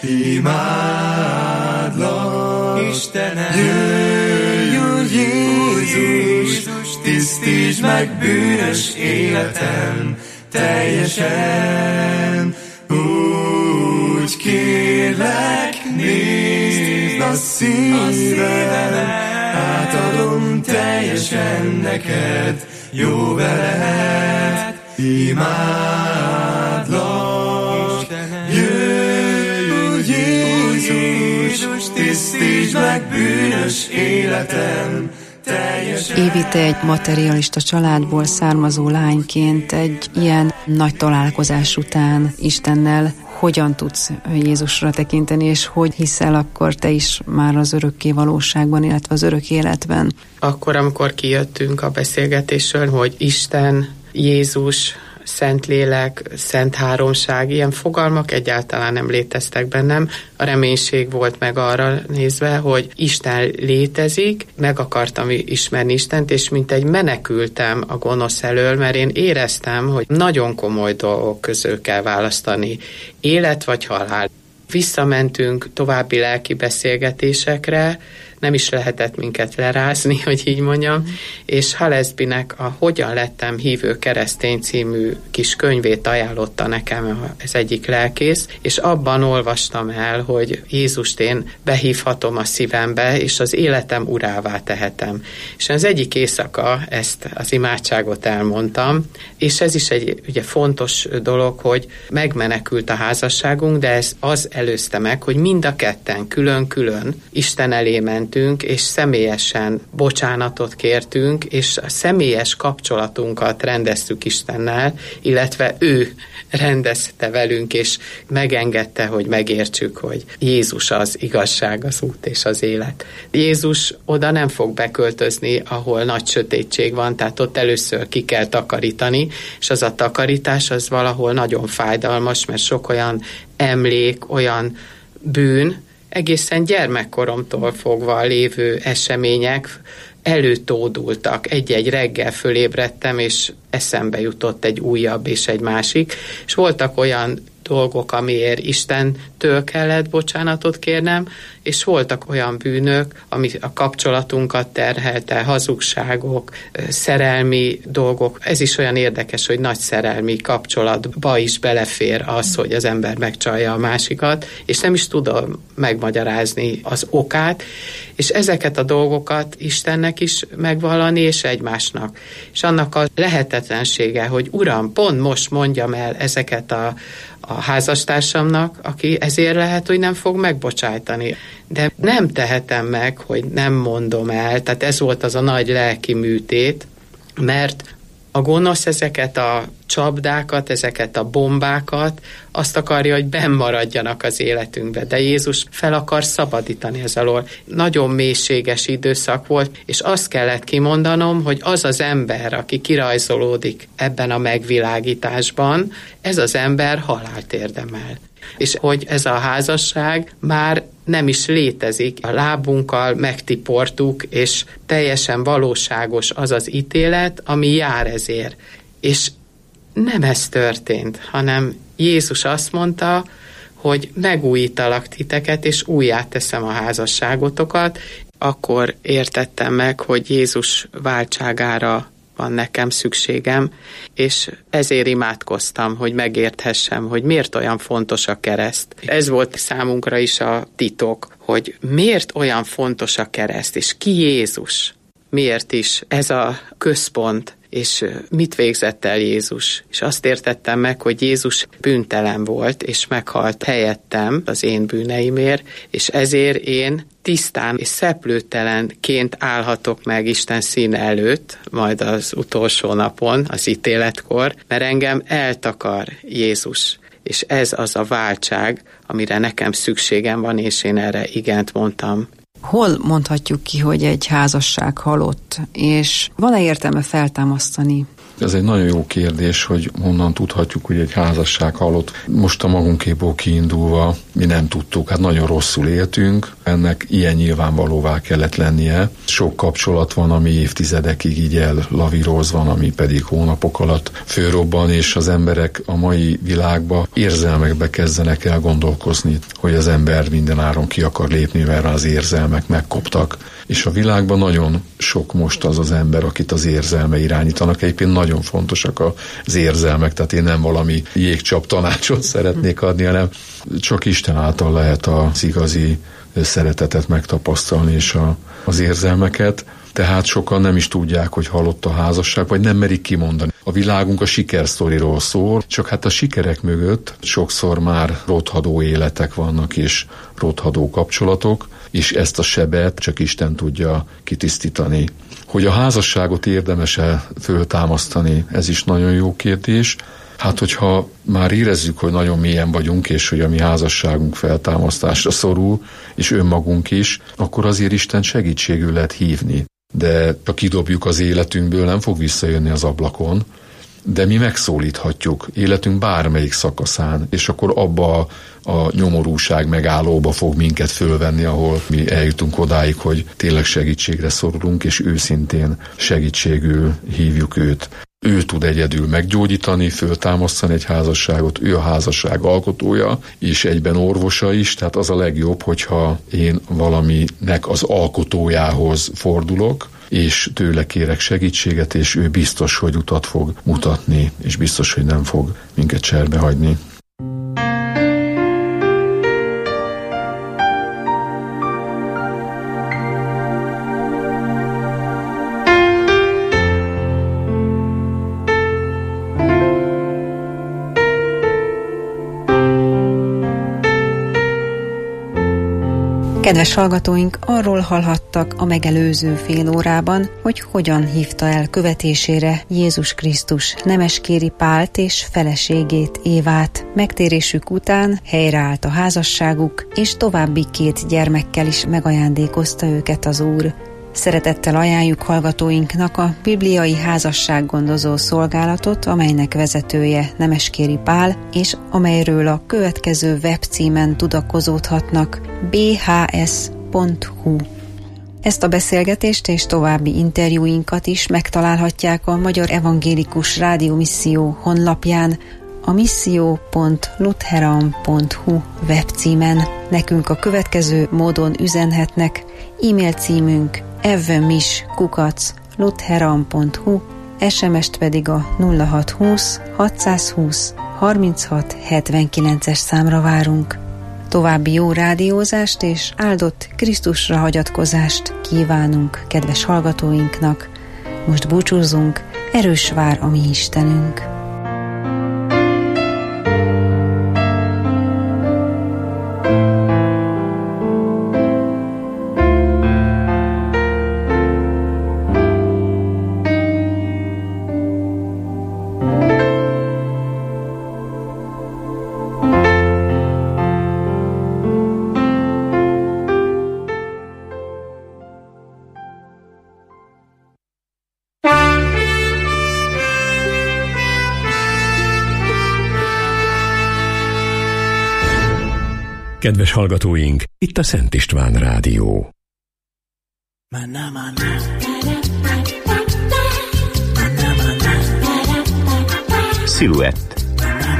imádlak, Istenem. Jöjj, Úr Jézus, tisztítsd meg bűnös életem teljesen. Úgy kérlek, nézd a szívem, átadom teljesen neked, jó veled, imádlak. Jöjj, Úr Jézus, tisztítsd meg bűnös életem teljesen. Évi, te egy materialista családból származó lányként egy ilyen nagy találkozás után Istennel hogyan tudsz Jézusra tekinteni, és hogy hiszel akkor te is már az örökké valóságban, illetve az örök életben? Akkor, amikor kijöttünk a beszélgetésről, hogy Isten, Jézus, Szentlélek, Szent Háromság, ilyen fogalmak egyáltalán nem léteztek bennem. A reménység volt meg arra nézve, hogy Isten létezik, meg akartam ismerni Istent, és mint egy menekültem a gonosz elől, mert én éreztem, hogy nagyon komoly dolgok közül kell választani, élet vagy halál. Visszamentünk további lelki beszélgetésekre, nem is lehetett minket lerázni, hogy így mondjam, és Halesbynek a Hogyan lettem hívő keresztény című kis könyvét ajánlotta nekem ez egyik lelkész, és abban olvastam el, hogy Jézust én behívhatom a szívembe, és az életem urává tehetem. És az egyik éjszaka ezt az imádságot elmondtam, és ez is egy ugye fontos dolog, hogy megmenekült a házasságunk, de ez az előzte meg, hogy mind a ketten külön-külön Isten elé ment, és személyesen bocsánatot kértünk, és a személyes kapcsolatunkat rendeztük Istennel, illetve ő rendezte velünk, és megengedte, hogy megértsük, hogy Jézus az igazság, az út és az élet. Jézus oda nem fog beköltözni, ahol nagy sötétség van, tehát ott először ki kell takarítani, és az a takarítás az valahol nagyon fájdalmas, mert sok olyan emlék, olyan bűn, egészen gyermekkoromtól fogva lévő események előtódultak. Egy-egy reggel fölébredtem, és eszembe jutott egy újabb és egy másik, és voltak olyan dolgok, amiért Istentől kellett bocsánatot kérnem, és voltak olyan bűnök, ami a kapcsolatunkat terhelte, hazugságok, szerelmi dolgok. Ez is olyan érdekes, hogy nagy szerelmi kapcsolatba is belefér az, hogy az ember megcsalja a másikat, és nem is tudom megmagyarázni az okát, és ezeket a dolgokat Istennek is megvallani, és egymásnak. És annak a lehetetlensége, hogy Uram, pont most mondjam el ezeket a a házastársamnak, aki ezért lehet, hogy nem fog megbocsájtani. De nem tehetem meg, hogy nem mondom el, tehát ez volt az a nagy lelki műtét, mert a gonosz ezeket a csapdákat, ezeket a bombákat azt akarja, hogy benn maradjanak az életünkbe, de Jézus fel akar szabadítani ez alól. Nagyon mélységes időszak volt, és azt kellett kimondanom, hogy az az ember, aki kirajzolódik ebben a megvilágításban, ez az ember halált érdemel. És hogy ez a házasság már nem is létezik. A lábunkkal megtiportuk, és teljesen valóságos az az ítélet, ami jár ezért. És nem ez történt, hanem Jézus azt mondta, hogy megújítalak titeket, és újjá teszem a házasságotokat. Akkor értettem meg, hogy Jézus váltságára van nekem szükségem, és ezért imádkoztam, hogy megérthessem, hogy miért olyan fontos a kereszt. Ez volt számunkra is a titok, hogy miért olyan fontos a kereszt, és ki Jézus, miért is ez a központ, és mit végzett el Jézus. És azt értettem meg, hogy Jézus bűntelen volt, és meghalt helyettem az én bűneimért, és ezért én tisztán és szeplőtelenként állhatok meg Isten színe előtt, majd az utolsó napon, az ítéletkor, mert engem eltakar Jézus. És ez az a váltság, amire nekem szükségem van, és én erre igent mondtam. Hol mondhatjuk ki, hogy egy házasság halott, és van-e értelme feltámasztani? Ez egy nagyon jó kérdés, hogy honnan tudhatjuk, hogy egy házasság halott. Most a magunkéból kiindulva mi nem tudtuk, hát nagyon rosszul éltünk, ennek ilyen nyilvánvalóvá kellett lennie. Sok kapcsolat van, ami évtizedekig így ellavírozva van, ami pedig hónapok alatt fölrobban, és az emberek a mai világba érzelmekbe kezdenek el gondolkozni, hogy az ember mindenáron ki akar lépni, mert az érzelmek megkoptak. És a világban nagyon sok most az az ember, akit az érzelme irányítanak. Egyébként nagyon fontosak az érzelmek, tehát én nem valami jégcsap tanácsot szeretnék adni, hanem csak Isten által lehet az igazi szeretetet megtapasztalni, és a, az érzelmeket. Tehát sokan nem is tudják, hogy halott a házasság, vagy nem merik kimondani. A világunk a sikersztoriról szól, csak hát a sikerek mögött sokszor már rothadó életek vannak, és rothadó kapcsolatok, és ezt a sebet csak Isten tudja kitisztítani. Hogy a házasságot érdemes-e föltámasztani, ez is nagyon jó kérdés. Hát, hogyha már érezzük, hogy nagyon mélyen vagyunk, és hogy a mi házasságunk feltámasztásra szorul, és önmagunk is, akkor azért Isten segítségül lehet hívni. De ha kidobjuk az életünkből, nem fog visszajönni az ablakon, de mi megszólíthatjuk életünk bármelyik szakaszán, és akkor abba a nyomorúság megállóba fog minket fölvenni, ahol mi eljutunk odáig, hogy tényleg segítségre szorulunk, és őszintén segítségül hívjuk őt. Ő tud egyedül meggyógyítani, föltámasztani egy házasságot, ő a házasság alkotója, és egyben orvosa is, tehát az a legjobb, hogyha én valaminek az alkotójához fordulok, és tőle kérek segítséget, és ő biztos, hogy utat fog mutatni, és biztos, hogy nem fog minket cserbe hagyni. Kedves hallgatóink, arról hallhattak a megelőző fél órában, hogy hogyan hívta el követésére Jézus Krisztus Nemeskéri Pált és feleségét, Évát. Megtérésük után helyreállt a házasságuk, és további két gyermekkel is megajándékozta őket az Úr. Szeretettel ajánljuk hallgatóinknak a Bibliai Házassággondozó Szolgálatot, amelynek vezetője Nemeskéri Pál, és amelyről a következő webcímen tudakozódhatnak: b h s pont hu. Ezt a beszélgetést és további interjúinkat is megtalálhatják a Magyar Evangélikus Rádió Misszió honlapján, a misszió pont lutheran pont hu webcímen. Nekünk a következő módon üzenhetnek: e-mail címünk evmis kukac lutheran pont hu, es em est pedig a nulla hat húsz hatszázhúsz harminchat hetvenkilences számra várunk. További jó rádiózást és áldott Krisztusra hagyatkozást kívánunk kedves hallgatóinknak. Most búcsúzunk, erős vár a mi Istenünk. Kedves hallgatóink, itt a Szent István Rádió. Sziluett.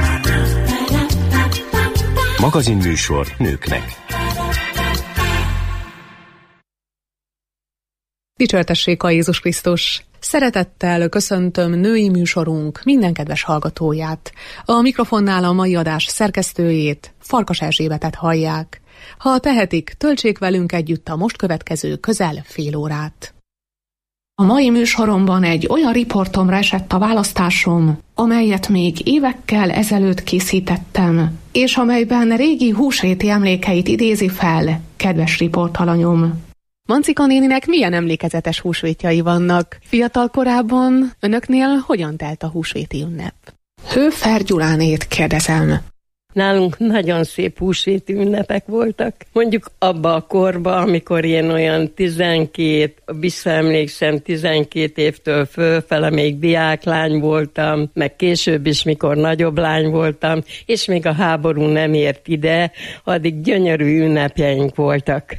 Magazinműsor nőknek. Dicsértessék a Jézus Krisztus! Szeretettel köszöntöm női műsorunk minden kedves hallgatóját. A mikrofonnál a mai adás szerkesztőjét, Farkas Erzsébetet hallják. Ha tehetik, töltsék velünk együtt a most következő közel fél órát. A mai műsoromban egy olyan riportomra esett a választásom, amelyet még évekkel ezelőtt készítettem, és amelyben régi húsvéti emlékeit idézi fel kedves riportalanyom. Mancika néninek milyen emlékezetes húsvétjai vannak? Fiatal korában önöknél hogyan telt a húsvéti ünnep? Hőfer Gyulánét kérdezem. Nálunk nagyon szép húsvéti ünnepek voltak. Mondjuk abba a korba, amikor én olyan tizenkét, visszaemlékszem, tizenkét évtől fölfele még diáklány voltam, meg később is, mikor nagyobb lány voltam, és még a háború nem ért ide, addig gyönyörű ünnepjeink voltak.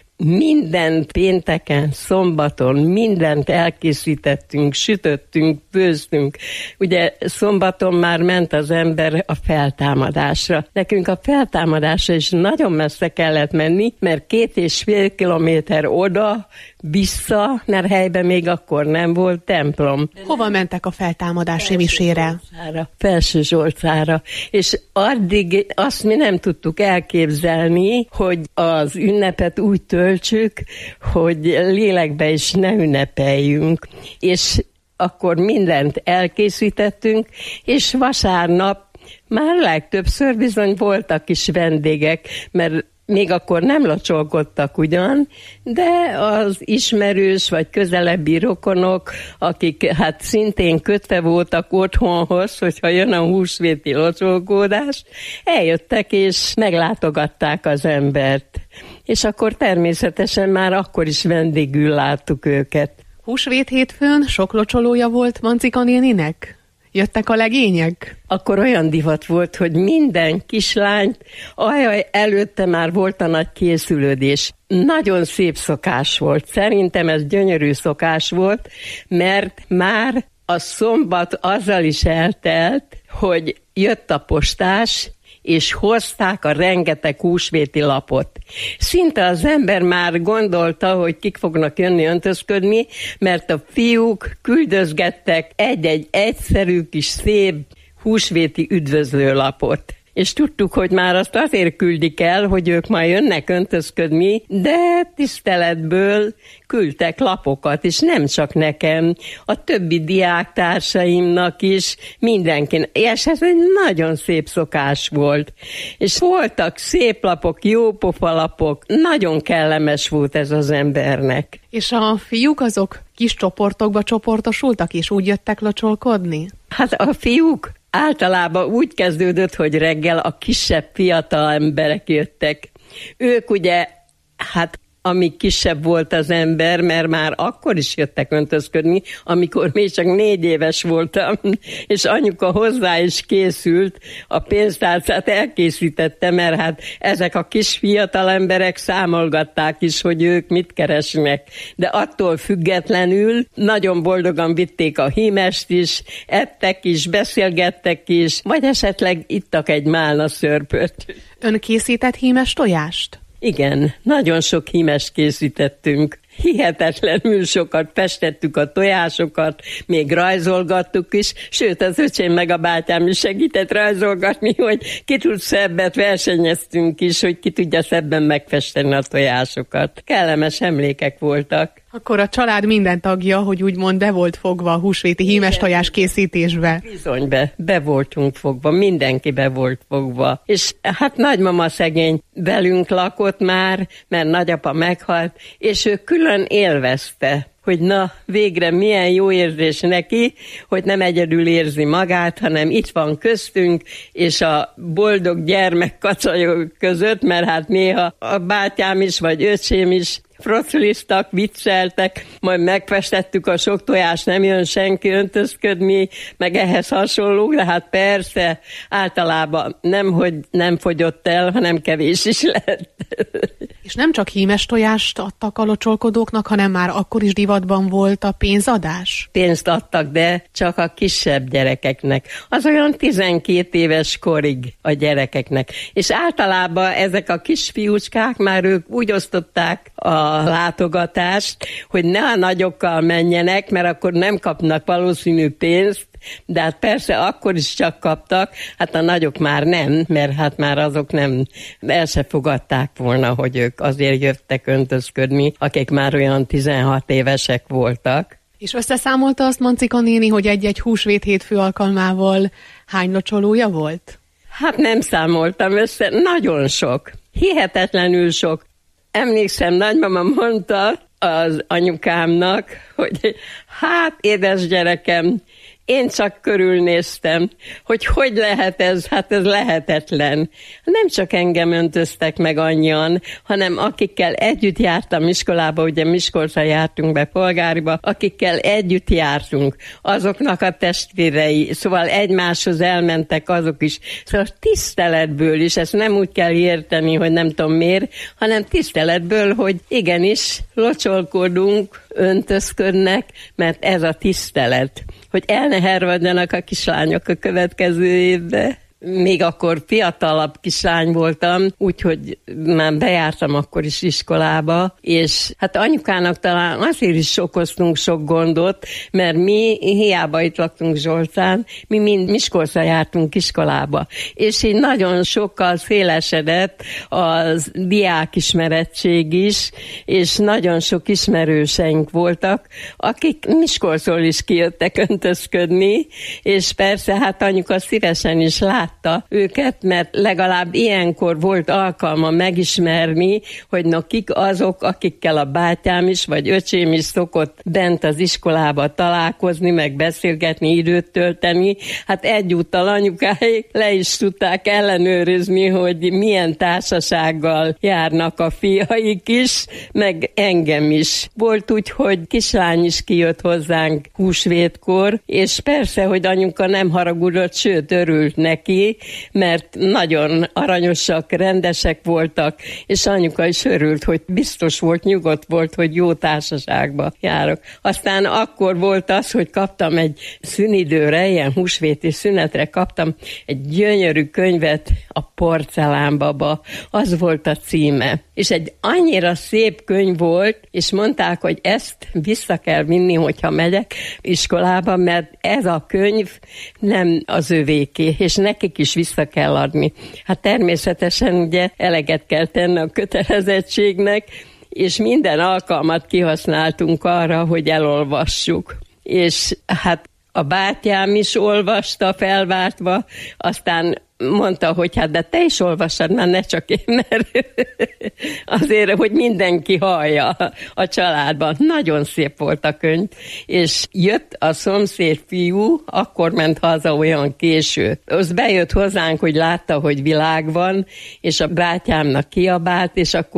Minden pénteken, szombaton mindent elkészítettünk, sütöttünk, főztünk. Ugye szombaton már ment az ember a feltámadásra. Nekünk a feltámadásra is nagyon messze kellett menni, mert két és fél kilométer oda, vissza, mert helyben még akkor nem volt templom. Hova mentek a feltámadási misére? Felső Zsolcára. És addig azt mi nem tudtuk elképzelni, hogy az ünnepet úgy töltsük, hogy lélekbe is ne ünnepeljünk. És akkor mindent elkészítettünk, és vasárnap már legtöbbször bizony voltak is vendégek, mert még akkor nem locsolkodtak ugyan, de az ismerős vagy közelebbi rokonok, akik hát szintén kötve voltak otthonhoz, hogyha jön a húsvéti locsolkódás, eljöttek és meglátogatták az embert. És akkor természetesen már akkor is vendégül láttuk őket. Húsvét hétfőn sok locsolója volt Mancika néninek? Jöttek a legények? Akkor olyan divat volt, hogy minden kislányt, ajaj, előtte már volt a nagy készülődés. Nagyon szép szokás volt. Szerintem ez gyönyörű szokás volt, mert már a szombat azzal is eltelt, hogy jött a postás, és hozták a rengeteg húsvéti lapot. Szinte az ember már gondolta, hogy kik fognak jönni öntözködni, mert a fiúk küldözgettek egy-egy egyszerű kis szép húsvéti üdvözlőlapot. És tudtuk, hogy már azt azért küldik el, hogy ők majd jönnek öntözködni, de tiszteletből küldtek lapokat, és nem csak nekem, a többi diáktársaimnak is, mindenkinek. És ez egy nagyon szép szokás volt. És voltak szép lapok, jó pofalapok, nagyon kellemes volt ez az embernek. És a fiúk azok kis csoportokba csoportosultak, és úgy jöttek locsolkodni? Hát a fiúk általában úgy kezdődött, hogy reggel a kisebb fiatal emberek jöttek. Ők ugye, hát amíg kisebb volt az ember, mert már akkor is jöttek öntözködni, amikor még csak négy éves voltam, és anyuka hozzá is készült, a pénztárcát elkészítette, mert hát ezek a kis fiatal emberek számolgatták is, hogy ők mit keresnek. De attól függetlenül nagyon boldogan vitték a hímest is, ettek is, beszélgettek is, vagy esetleg ittak egy málna szörpöt. Ön készített hímes tojást? Igen, nagyon sok hímest készítettünk. Hihetetlenül sokat festettük a tojásokat, még rajzolgattuk is, sőt az öcsém meg a bátyám is segített rajzolgatni, hogy ki tud szebbet, versenyeztünk is, hogy ki tudja szebben megfesteni a tojásokat. Kellemes emlékek voltak. Akkor a család minden tagja, hogy úgymond be volt fogva a húsvéti hímes tojás készítésbe. Bizony, be, be voltunk fogva, mindenki be volt fogva. És hát nagymama szegény velünk lakott már, mert nagyapa meghalt, és ő külön élvezte, hogy na, végre milyen jó érzés neki, hogy nem egyedül érzi magát, hanem itt van köztünk, és a boldog gyermek kacajok között, mert hát néha a bátyám is, vagy öcsém is frociliztak, vicceltek, majd megfestettük a sok tojást, nem jön senki öntözködni, meg ehhez hasonló, de hát persze, általában nem, hogy nem fogyott el, hanem kevés is lett. És nem csak hímes tojást adtak a locsolkodóknak, hanem már akkor is divatban volt a pénzadás? Pénzt adtak, de csak a kisebb gyerekeknek. Az olyan tizenkét éves korig a gyerekeknek. És általában ezek a kisfiúcskák már ők úgy osztották a látogatást, hogy ne a nagyokkal menjenek, mert akkor nem kapnak valószínű pénzt, de hát persze akkor is csak kaptak, hát a nagyok már nem, mert hát már azok nem, el se fogadták volna, hogy ők azért jöttek öntözködni, akik már olyan tizenhat évesek voltak. És összeszámolta azt Mancika néni, hogy egy-egy húsvét hétfő alkalmával hány locsolója volt? Hát nem számoltam össze, nagyon sok, hihetetlenül sok. Emlékszem, nagymama mondta az anyukámnak, hogy hát édes gyerekem, én csak körülnéztem, hogy hogy lehet ez, hát ez lehetetlen. Nem csak engem öntöztek meg annyian, hanem akikkel együtt jártam iskolába, ugye Miskolcra jártunk be polgáriba, akikkel együtt jártunk, azoknak a testvérei, szóval egymáshoz elmentek azok is. Szóval tiszteletből is, ezt nem úgy kell érteni, hogy nem tudom miért, hanem tiszteletből, hogy igenis locsolkodunk, öntözködnek, mert ez a tisztelet, hogy el ne hervadjanak a kislányok a következő évbe. Még akkor fiatalabb kislány voltam, úgyhogy már bejártam akkor is iskolába, és hát anyukának talán azért is okoztunk sok gondot, mert mi hiába itt laktunk Zsolcán, mi mind Miskolcra jártunk iskolába, és így nagyon sokkal szélesedett az diákismerettség is, és nagyon sok ismerőseink voltak, akik Miskolcról is kijöttek öntözködni, és persze hát anyuka szívesen is lát őket, mert legalább ilyenkor volt alkalma megismerni, hogy na kik azok, akikkel a bátyám is, vagy öcsém is szokott bent az iskolába találkozni, meg beszélgetni, időt tölteni. Hát egyúttal anyukáik le is tudták ellenőrizni, hogy milyen társasággal járnak a fiaik is, meg engem is. Volt úgy, hogy kislány is kijött hozzánk húsvétkor, és persze, hogy anyuka nem haragudott, sőt örült neki, mert nagyon aranyosak, rendesek voltak, és anyuka is örült, hogy biztos volt, nyugodt volt, hogy jó társaságba járok. Aztán akkor volt az, hogy kaptam egy szünidőre, ilyen húsvéti szünetre kaptam egy gyönyörű könyvet, a Porcelánbaba, az volt a címe. És egy annyira szép könyv volt, és mondták, hogy ezt vissza kell vinni, hogyha megyek iskolába, mert ez a könyv nem az övéké, és nekik is vissza kell adni. Hát természetesen ugye eleget kell tenni a kötelezettségnek, és minden alkalmat kihasználtunk arra, hogy elolvassuk. És hát a bátyám is olvasta felváltva, aztán mondta, hogy hát de te is olvassad, már ne csak én, mert azért, hogy mindenki hallja a családban. Nagyon szép volt a könyv, és jött a szomszéd fiú, akkor ment haza olyan késő. Az bejött hozzánk, hogy látta, hogy világ van, és a bátyámnak kiabált, és akkor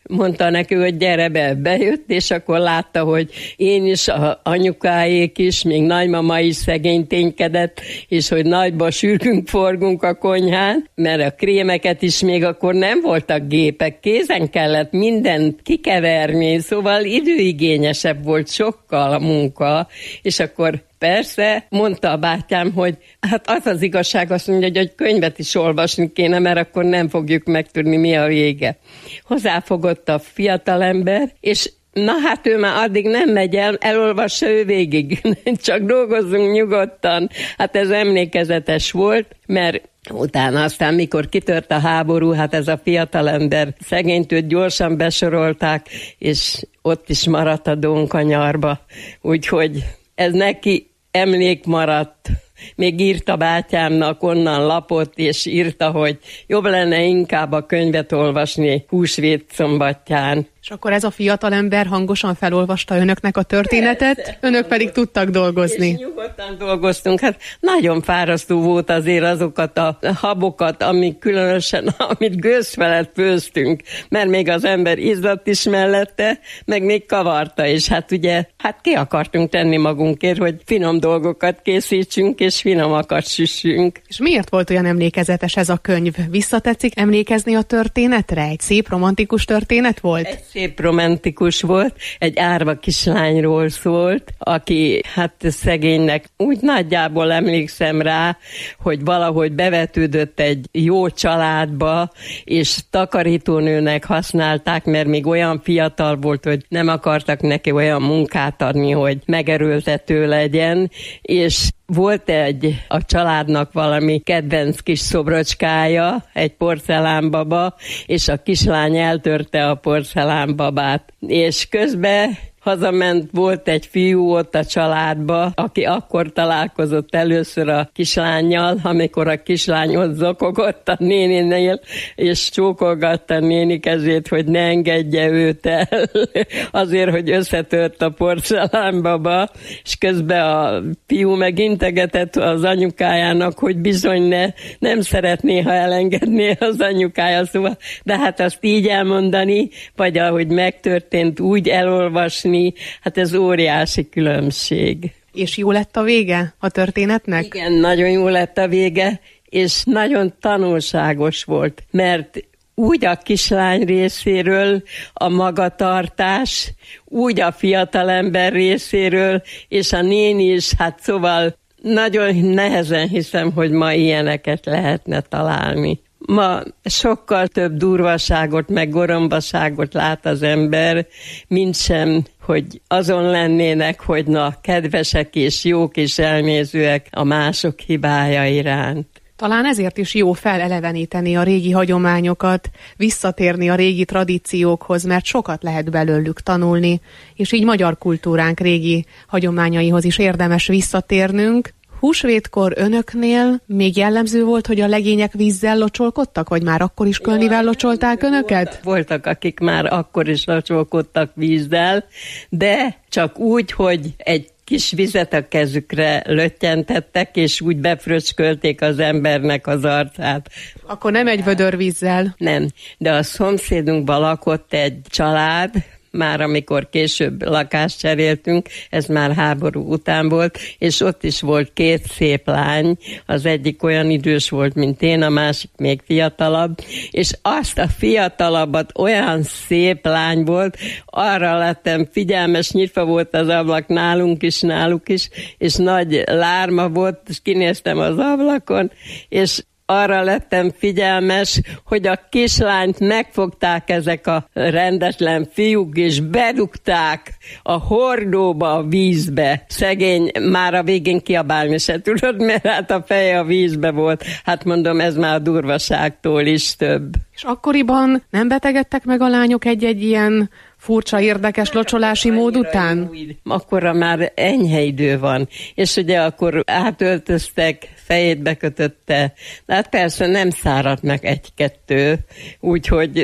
mondta neki, hogy gyere be, bejött, és akkor látta, hogy én is, a anyukáék is, még nagymama is szegényténykedett, és hogy nagyba sürgünk, forgunk a konyhán, mert a krémeket is még akkor nem voltak gépek, kézen kellett mindent kikeverni, szóval időigényesebb volt sokkal a munka, és akkor persze, mondta a bátyám, hogy hát az az igazság, azt mondja, hogy egy könyvet is olvasni kéne, mert akkor nem fogjuk megtudni, mi a vége. Hozzáfogott a fiatalember, és na hát ő már addig nem megy el, elolvassa ő végig, csak dolgozzunk nyugodtan. Hát ez emlékezetes volt, mert utána aztán, mikor kitört a háború, hát ez a fiatalember szegénytőt gyorsan besorolták, és ott is maradt a Donkanyarba. Úgyhogy ez neki emlék maradt. Még írta bátyámnak onnan lapot, és írta, hogy jobb lenne inkább a könyvet olvasni húsvét szombatján. És akkor ez a fiatalember hangosan felolvasta önöknek a történetet, persze, önök pedig tudtak dolgozni. És nyugodtan dolgoztunk. Hát nagyon fárasztó volt azért azokat a habokat, amik különösen, amit gőz felett főztünk, mert még az ember izzadt is mellette, meg még kavarta is. Hát ugye, hát ki akartunk tenni magunkért, hogy finom dolgokat készítsünk, és finomakat süssünk. És miért volt olyan emlékezetes ez a könyv? Visszatetszik emlékezni a történetre? Egy szép romantikus történet volt? Egy szép romantikus volt, egy árva kislányról szólt, aki hát szegénynek úgy nagyjából emlékszem rá, hogy valahogy bevetődött egy jó családba, és takarítónőnek használták, mert még olyan fiatal volt, hogy nem akartak neki olyan munkát adni, hogy megerőltető legyen, és volt egy a családnak valami kedvenc kis szobrocskája, egy porcelánbaba, és a kislány eltörte a porcelánbabát. És közben hazament, volt egy fiú ott a családba, aki akkor találkozott először a kislánnyal, amikor a kislány ott zokogott a néninél, és csókolgatta a néni kezét, hogy ne engedje őt el, azért, hogy összetört a porcelánbaba, és közben a fiú megintegetett az anyukájának, hogy bizony ne, nem szeretné, ha elengedné az anyukája, szóval, de hát azt így elmondani, vagy ahogy megtörtént, úgy elolvasni, hát ez óriási különbség. És jó lett a vége a történetnek? Igen, nagyon jó lett a vége, és nagyon tanulságos volt, mert úgy a kislány részéről a magatartás, úgy a fiatalember részéről, és a néni is, hát szóval nagyon nehezen hiszem, hogy ma ilyeneket lehetne találni. Ma sokkal több durvaságot, meg gorombaságot lát az ember, mint sem, hogy azon lennének, hogy na, kedvesek és jók és elnézőek a mások hibája iránt. Talán ezért is jó feleleveníteni a régi hagyományokat, visszatérni a régi tradíciókhoz, mert sokat lehet belőlük tanulni, és így magyar kultúránk régi hagyományaihoz is érdemes visszatérnünk. Húsvétkor önöknél még jellemző volt, hogy a legények vízzel locsolkodtak, vagy már akkor is kölnivel locsolták önöket? Voltak, voltak, akik már akkor is locsolkodtak vízzel, de csak úgy, hogy egy kis vizet a kezükre löttyentettek, és úgy befröcskölték az embernek az arcát. Akkor nem egy vödör vízzel? Nem, de a szomszédunkban lakott egy család, már amikor később lakást cseréltünk, ez már háború után volt, és ott is volt két szép lány, az egyik olyan idős volt, mint én, a másik még fiatalabb, és azt a fiatalabbat olyan szép lány volt, arra lettem figyelmes, nyitva volt az ablak nálunk is, náluk is, és nagy lárma volt, és kinéztem az ablakon, és arra lettem figyelmes, hogy a kislányt megfogták ezek a rendetlen fiúk, és bedugták a hordóba, a vízbe. Szegény már a végén kiabálni se tudod, mert hát a feje a vízbe volt. Hát mondom, ez már a durvaságtól is több. És akkoriban nem betegedtek meg a lányok egy-egy ilyen furcsa, érdekes locsolási mód után? Akkorra már enyhe idő van, és ugye akkor átöltöztek, fejét bekötötte, de hát persze nem száradt meg egy-kettő, úgyhogy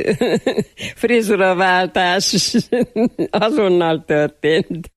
frizuraváltás azonnal történt.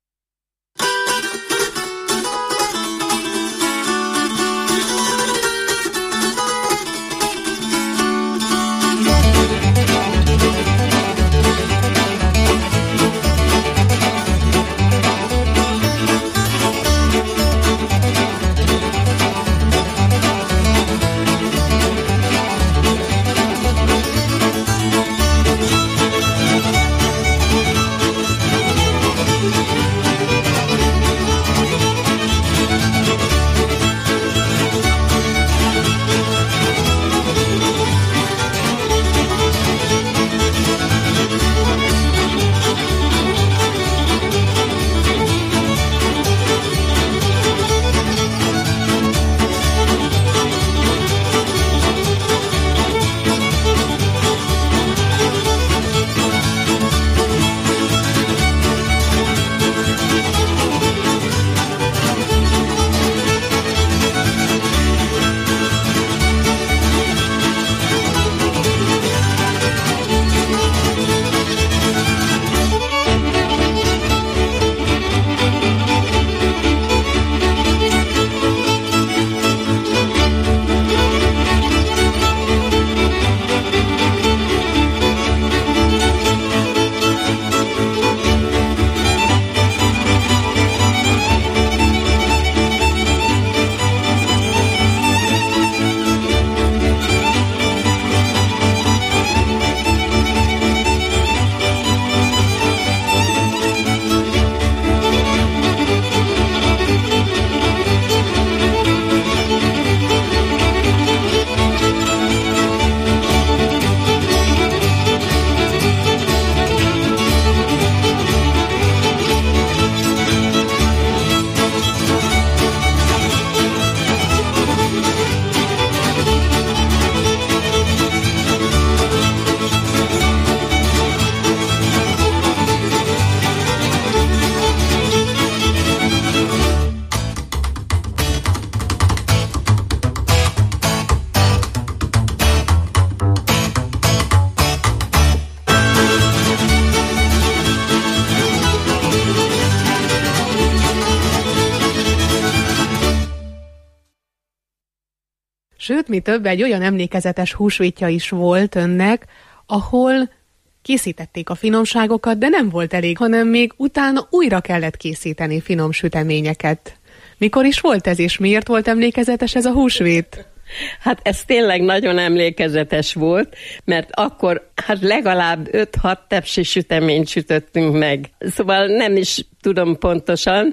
Sőt, mi több, egy olyan emlékezetes húsvétja is volt önnek, ahol készítették a finomságokat, de nem volt elég, hanem még utána újra kellett készíteni finom süteményeket. Mikor is volt ez, és miért volt emlékezetes ez a húsvét? Hát ez tényleg nagyon emlékezetes volt, mert akkor hát legalább öt-hat tepsi süteményt sütöttünk meg. Szóval nem is tudom pontosan,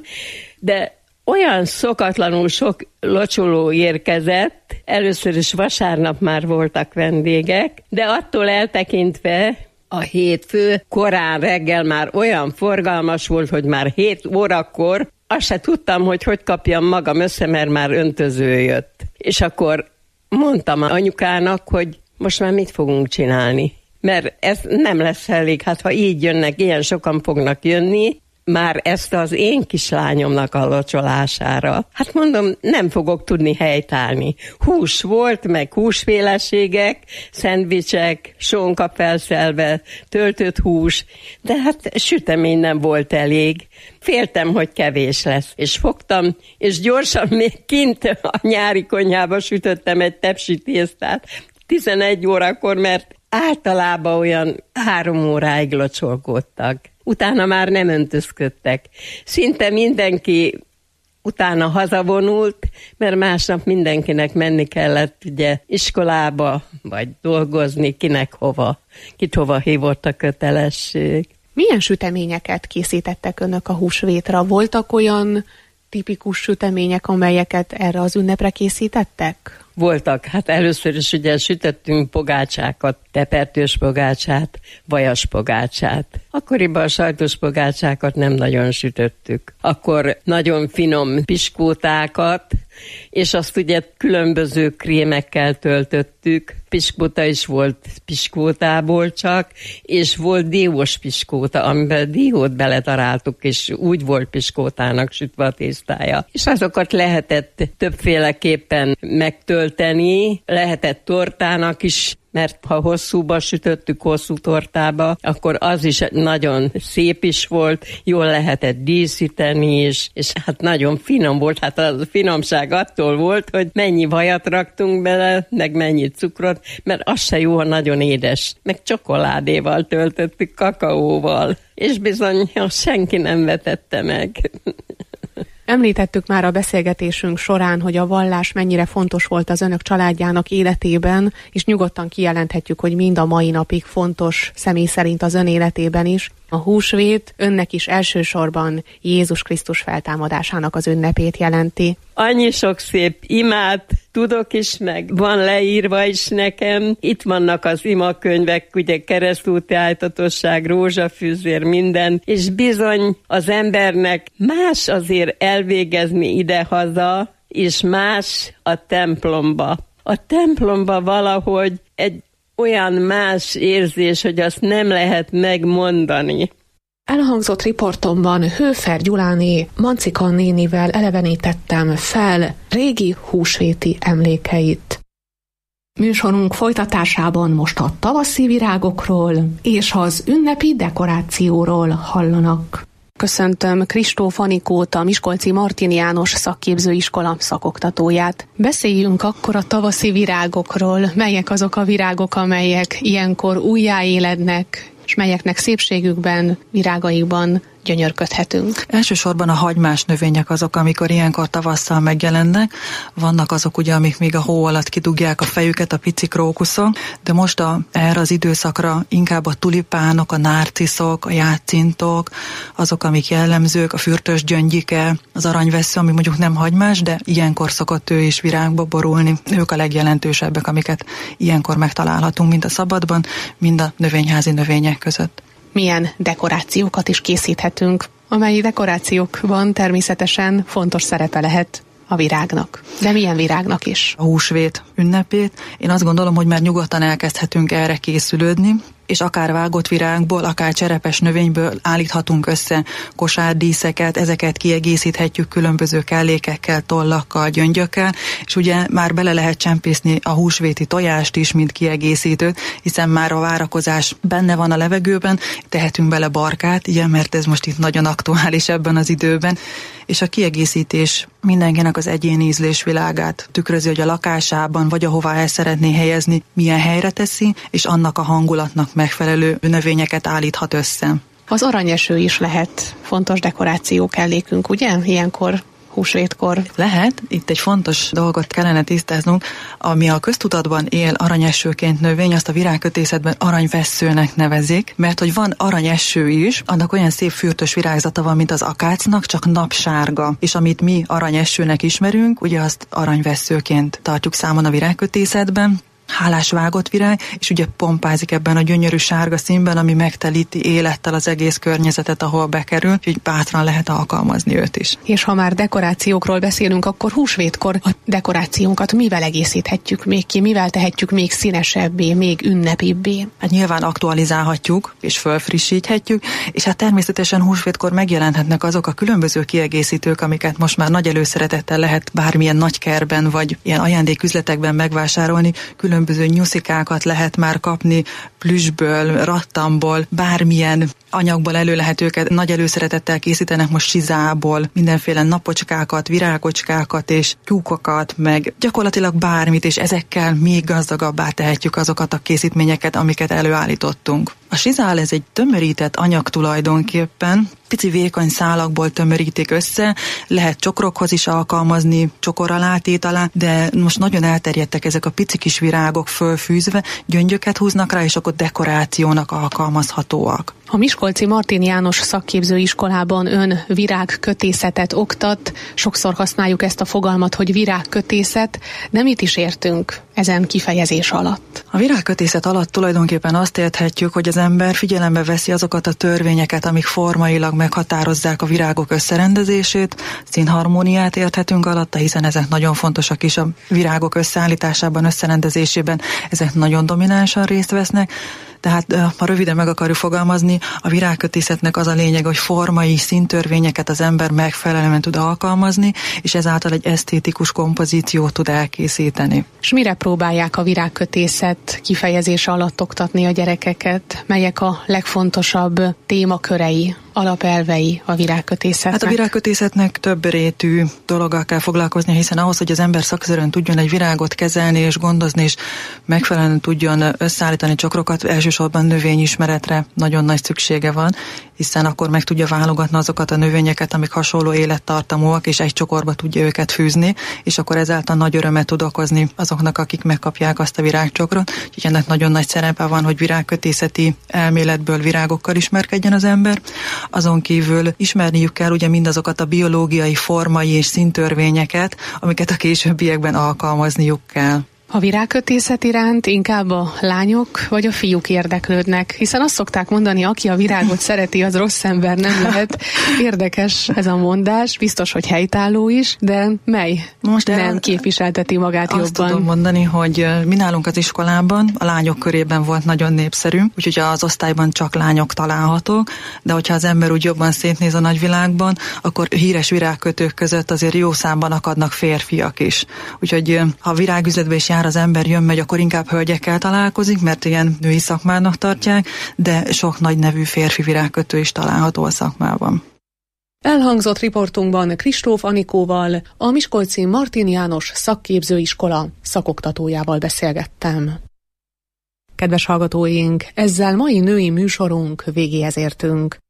de olyan szokatlanul sok locsoló érkezett, először is vasárnap már voltak vendégek, de attól eltekintve a hétfő korán reggel már olyan forgalmas volt, hogy már hét órakor azt se tudtam, hogy hogy kapjam magam össze, mert már öntöző jött. És akkor mondtam anyukának, hogy most már mit fogunk csinálni. Mert ez nem lesz elég, hát ha így jönnek, ilyen sokan fognak jönni, már ezt az én kislányomnak a locsolására. Hát mondom, nem fogok tudni helytállni. Hús volt, meg húsféleségek, szendvicsek, sonka felszelve, töltött hús, de hát sütemény nem volt elég. Féltem, hogy kevés lesz. És fogtam, és gyorsan még kint a nyári konyhába sütöttem egy tepsi tésztát, tizenegy órakor, mert általában olyan három óráig locsolgódtak. Utána már nem öntözködtek. Szinte mindenki utána hazavonult, mert másnap mindenkinek menni kellett ugye iskolába, vagy dolgozni, kinek hova, kit hova hívott a kötelesség. Milyen süteményeket készítettek önök a húsvétra? Voltak olyan tipikus sütemények, amelyeket erre az ünnepre készítettek? Voltak, hát először is ugye sütöttünk pogácsákat, tepertős pogácsát, vajas pogácsát. Akkoriban a sajtos pogácsákat nem nagyon sütöttük. Akkor nagyon finom piskótákat, és azt ugye különböző krémekkel töltöttük. Piskóta is volt piskótából csak, és volt diós piskóta, amiben diót beledaráltuk, és úgy volt piskótának sütve a tésztája. És azokat lehetett többféleképpen megtölteni, lehetett tortának is, mert ha hosszúba sütöttük, hosszú tortába, akkor az is nagyon szép is volt, jól lehetett díszíteni is, és hát nagyon finom volt. Hát a finomság attól volt, hogy mennyi vajat raktunk bele, meg mennyi cukrot, mert az se jó, ha nagyon édes. Meg csokoládéval töltöttük, kakaóval, és bizony senki nem vetette meg. Említettük már a beszélgetésünk során, hogy a vallás mennyire fontos volt az önök családjának életében, és nyugodtan kijelenthetjük, hogy mind a mai napig fontos személy szerint az ön életében is. A húsvét önnek is elsősorban Jézus Krisztus feltámadásának az ünnepét jelenti. Annyi sok szép imát tudok is, meg van leírva is nekem. Itt vannak az imakönyvek, ugye keresztúti ájtatosság, rózsafűzér, minden, és bizony az embernek más azért elvégezni idehaza, és más a templomba. A templomba valahogy egy olyan más érzés, hogy azt nem lehet megmondani. Elhangzott riportomban Hőfer Gyuláné Mancika nénivel elevenítettem fel régi húsvéti emlékeit. Műsorunk folytatásában most a tavaszi virágokról és az ünnepi dekorációról hallanak. Köszöntöm Kristóf Anikót, a Miskolci Martin János Szakképzőiskola szakoktatóját. Beszéljünk akkor a tavaszi virágokról. Melyek azok a virágok, amelyek ilyenkor újjáélednek, és melyeknek szépségükben, virágaikban gyönyörködhetünk? Elsősorban a hagymás növények azok, amikor ilyenkor tavasszal megjelennek. Vannak azok ugye, amik még a hó alatt kidugják a fejüket, a pici krókuszok, de most a, erre az időszakra inkább a tulipánok, a nárciszok, a játszintok, azok, amik jellemzők, a fürtös gyöngyike, az aranyvessző, ami mondjuk nem hagymás, de ilyenkor szokott ő is virágba borulni. Ők a legjelentősebbek, amiket ilyenkor megtalálhatunk, mind a szabadban, mind a növényházi növények között. Milyen dekorációkat is készíthetünk, amely dekorációkban természetesen fontos szerepe lehet a virágnak. De milyen virágnak is? A húsvét ünnepét. Én azt gondolom, hogy már nyugodtan elkezdhetünk erre készülődni. és akár vágott virágból, akár cserepes növényből állíthatunk össze kosárdíszeket, ezeket kiegészíthetjük különböző kellékekkel, tollakkal, gyöngyökkel, és ugye már bele lehet csempészni a húsvéti tojást is, mint kiegészítőt, hiszen már a várakozás benne van a levegőben, tehetünk bele barkát, ugye, mert ez most itt nagyon aktuális ebben az időben, és a kiegészítés mindenkinek az egyéni ízlésvilágát tükrözi, hogy a lakásában, vagy ahová el szeretné helyezni, milyen helyre teszi, és annak a hangulatnak megfelelő növényeket állíthat össze. Az aranyeső is lehet fontos dekoráció kellékünk, ugye? Ilyenkor, húsvétkor. Lehet, itt egy fontos dolgot kellene tisztáznunk, ami a köztudatban él aranyesőként növény, azt a virágkötészetben aranyvesszőnek nevezik, mert hogy van aranyeső is, annak olyan szép fürtös virágzata van, mint az akácnak, csak napsárga, és amit mi aranyesőnek ismerünk, ugye azt aranyvesszőként tartjuk számon a virágkötészetben. Hálás vágott virág, és ugye pompázik ebben a gyönyörű sárga színben, ami megtelíti élettel az egész környezetet, ahol bekerül, úgyhogy bátran lehet alkalmazni őt is. És ha már dekorációkról beszélünk, akkor húsvétkor a dekorációnkat mivel egészíthetjük még ki, mivel tehetjük még színesebbé, még ünnepibbé? Hát nyilván aktualizálhatjuk, és fölfrissíthetjük, és hát természetesen húsvétkor megjelenhetnek azok a különböző kiegészítők, amiket most már nagy előszeretettel lehet bármilyen nagykerben, vagy ilyen ajándéküzletekben megvásárolni. Különböző nyuszikákat lehet már kapni, plüssből, rattamból, bármilyen anyagból elő lehet őket, nagy előszeretettel készítenek most sizából, mindenféle napocskákat, virágocskákat és tyúkokat, meg gyakorlatilag bármit, és ezekkel még gazdagabbá tehetjük azokat a készítményeket, amiket előállítottunk. A sizál ez egy tömörített anyag tulajdonképpen, pici vékony szálakból tömörítik össze, lehet csokrokhoz is alkalmazni, csokor alá, tét alá, de most nagyon elterjedtek ezek a pici kis virágok fölfűzve, gyöngyöket húznak rá, és akkor dekorációnak alkalmazhatóak. A Miskolci Martin János Szakképzőiskolában ön virágkötészetet oktat, sokszor használjuk ezt a fogalmat, hogy virágkötészet, de mit is értünk ezen kifejezés alatt? A virágkötészet alatt tulajdonképpen azt érthetjük, hogy az ember figyelembe veszi azokat a törvényeket, amik formailag meghatározzák a virágok összerendezését, színharmóniát érthetünk alatta, hiszen ezek nagyon fontosak is a virágok összeállításában, összerendezésében, ezek nagyon dominánsan részt vesznek. Tehát, ha röviden meg akarjuk fogalmazni, a virágkötészetnek az a lényeg, hogy formai színtörvényeket az ember megfelelően tud alkalmazni, és ezáltal egy esztétikus kompozíciót tud elkészíteni. És mire próbálják a virágkötészet kifejezése alatt oktatni a gyerekeket? Melyek a legfontosabb témakörei, alapelvei a virágkötészetnek? Hát a virágkötészetnek több rétű dologgal kell foglalkozni, hiszen ahhoz, hogy az ember szakszerűen tudjon egy virágot kezelni és gondozni, és megfelelően tudjon összeállítani csokrokat, elsősorban növényismeretre nagyon nagy szüksége van, hiszen akkor meg tudja válogatni azokat a növényeket, amik hasonló élettartamúak, és egy csokorba tudja őket fűzni, és akkor ezáltal nagy örömet tud okozni azoknak, akik megkapják azt a virágcsokrot. Úgyhogy ennek nagyon nagy szerepe van, hogy virágkötészeti elméletből virágokkal ismerkedjen az ember. Azon kívül ismerniük kell ugye mindazokat a biológiai, formai és színtörvényeket, amiket a későbbiekben alkalmazniuk kell. A virágkötészet iránt inkább a lányok vagy a fiúk érdeklődnek, hiszen azt szokták mondani, aki a virágot szereti, az rossz ember nem lehet. Érdekes ez a mondás, biztos, hogy helytálló is, de mely most nem el, képviselteti magát azt jobban? Azt tudom mondani, hogy mi nálunk az iskolában a lányok körében volt nagyon népszerű, úgyhogy az osztályban csak lányok találhatók, de hogyha az ember úgy jobban szétnéz a nagyvilágban, akkor híres virágkötők között azért jó számban akadnak férfiak is. Úgyhogy ha virágüzletbe is jár az ember, jön, megy, akkor inkább hölgyekkel találkozik, mert ilyen női szakmának tartják, de sok nagy nevű férfi virágkötő is található a szakmában. Elhangzott riportunkban Kristóf Anikóval, a Miskolci Martin János Szakképzőiskola szakoktatójával beszélgettem. Kedves hallgatóink, ezzel mai női műsorunk végéhez értünk.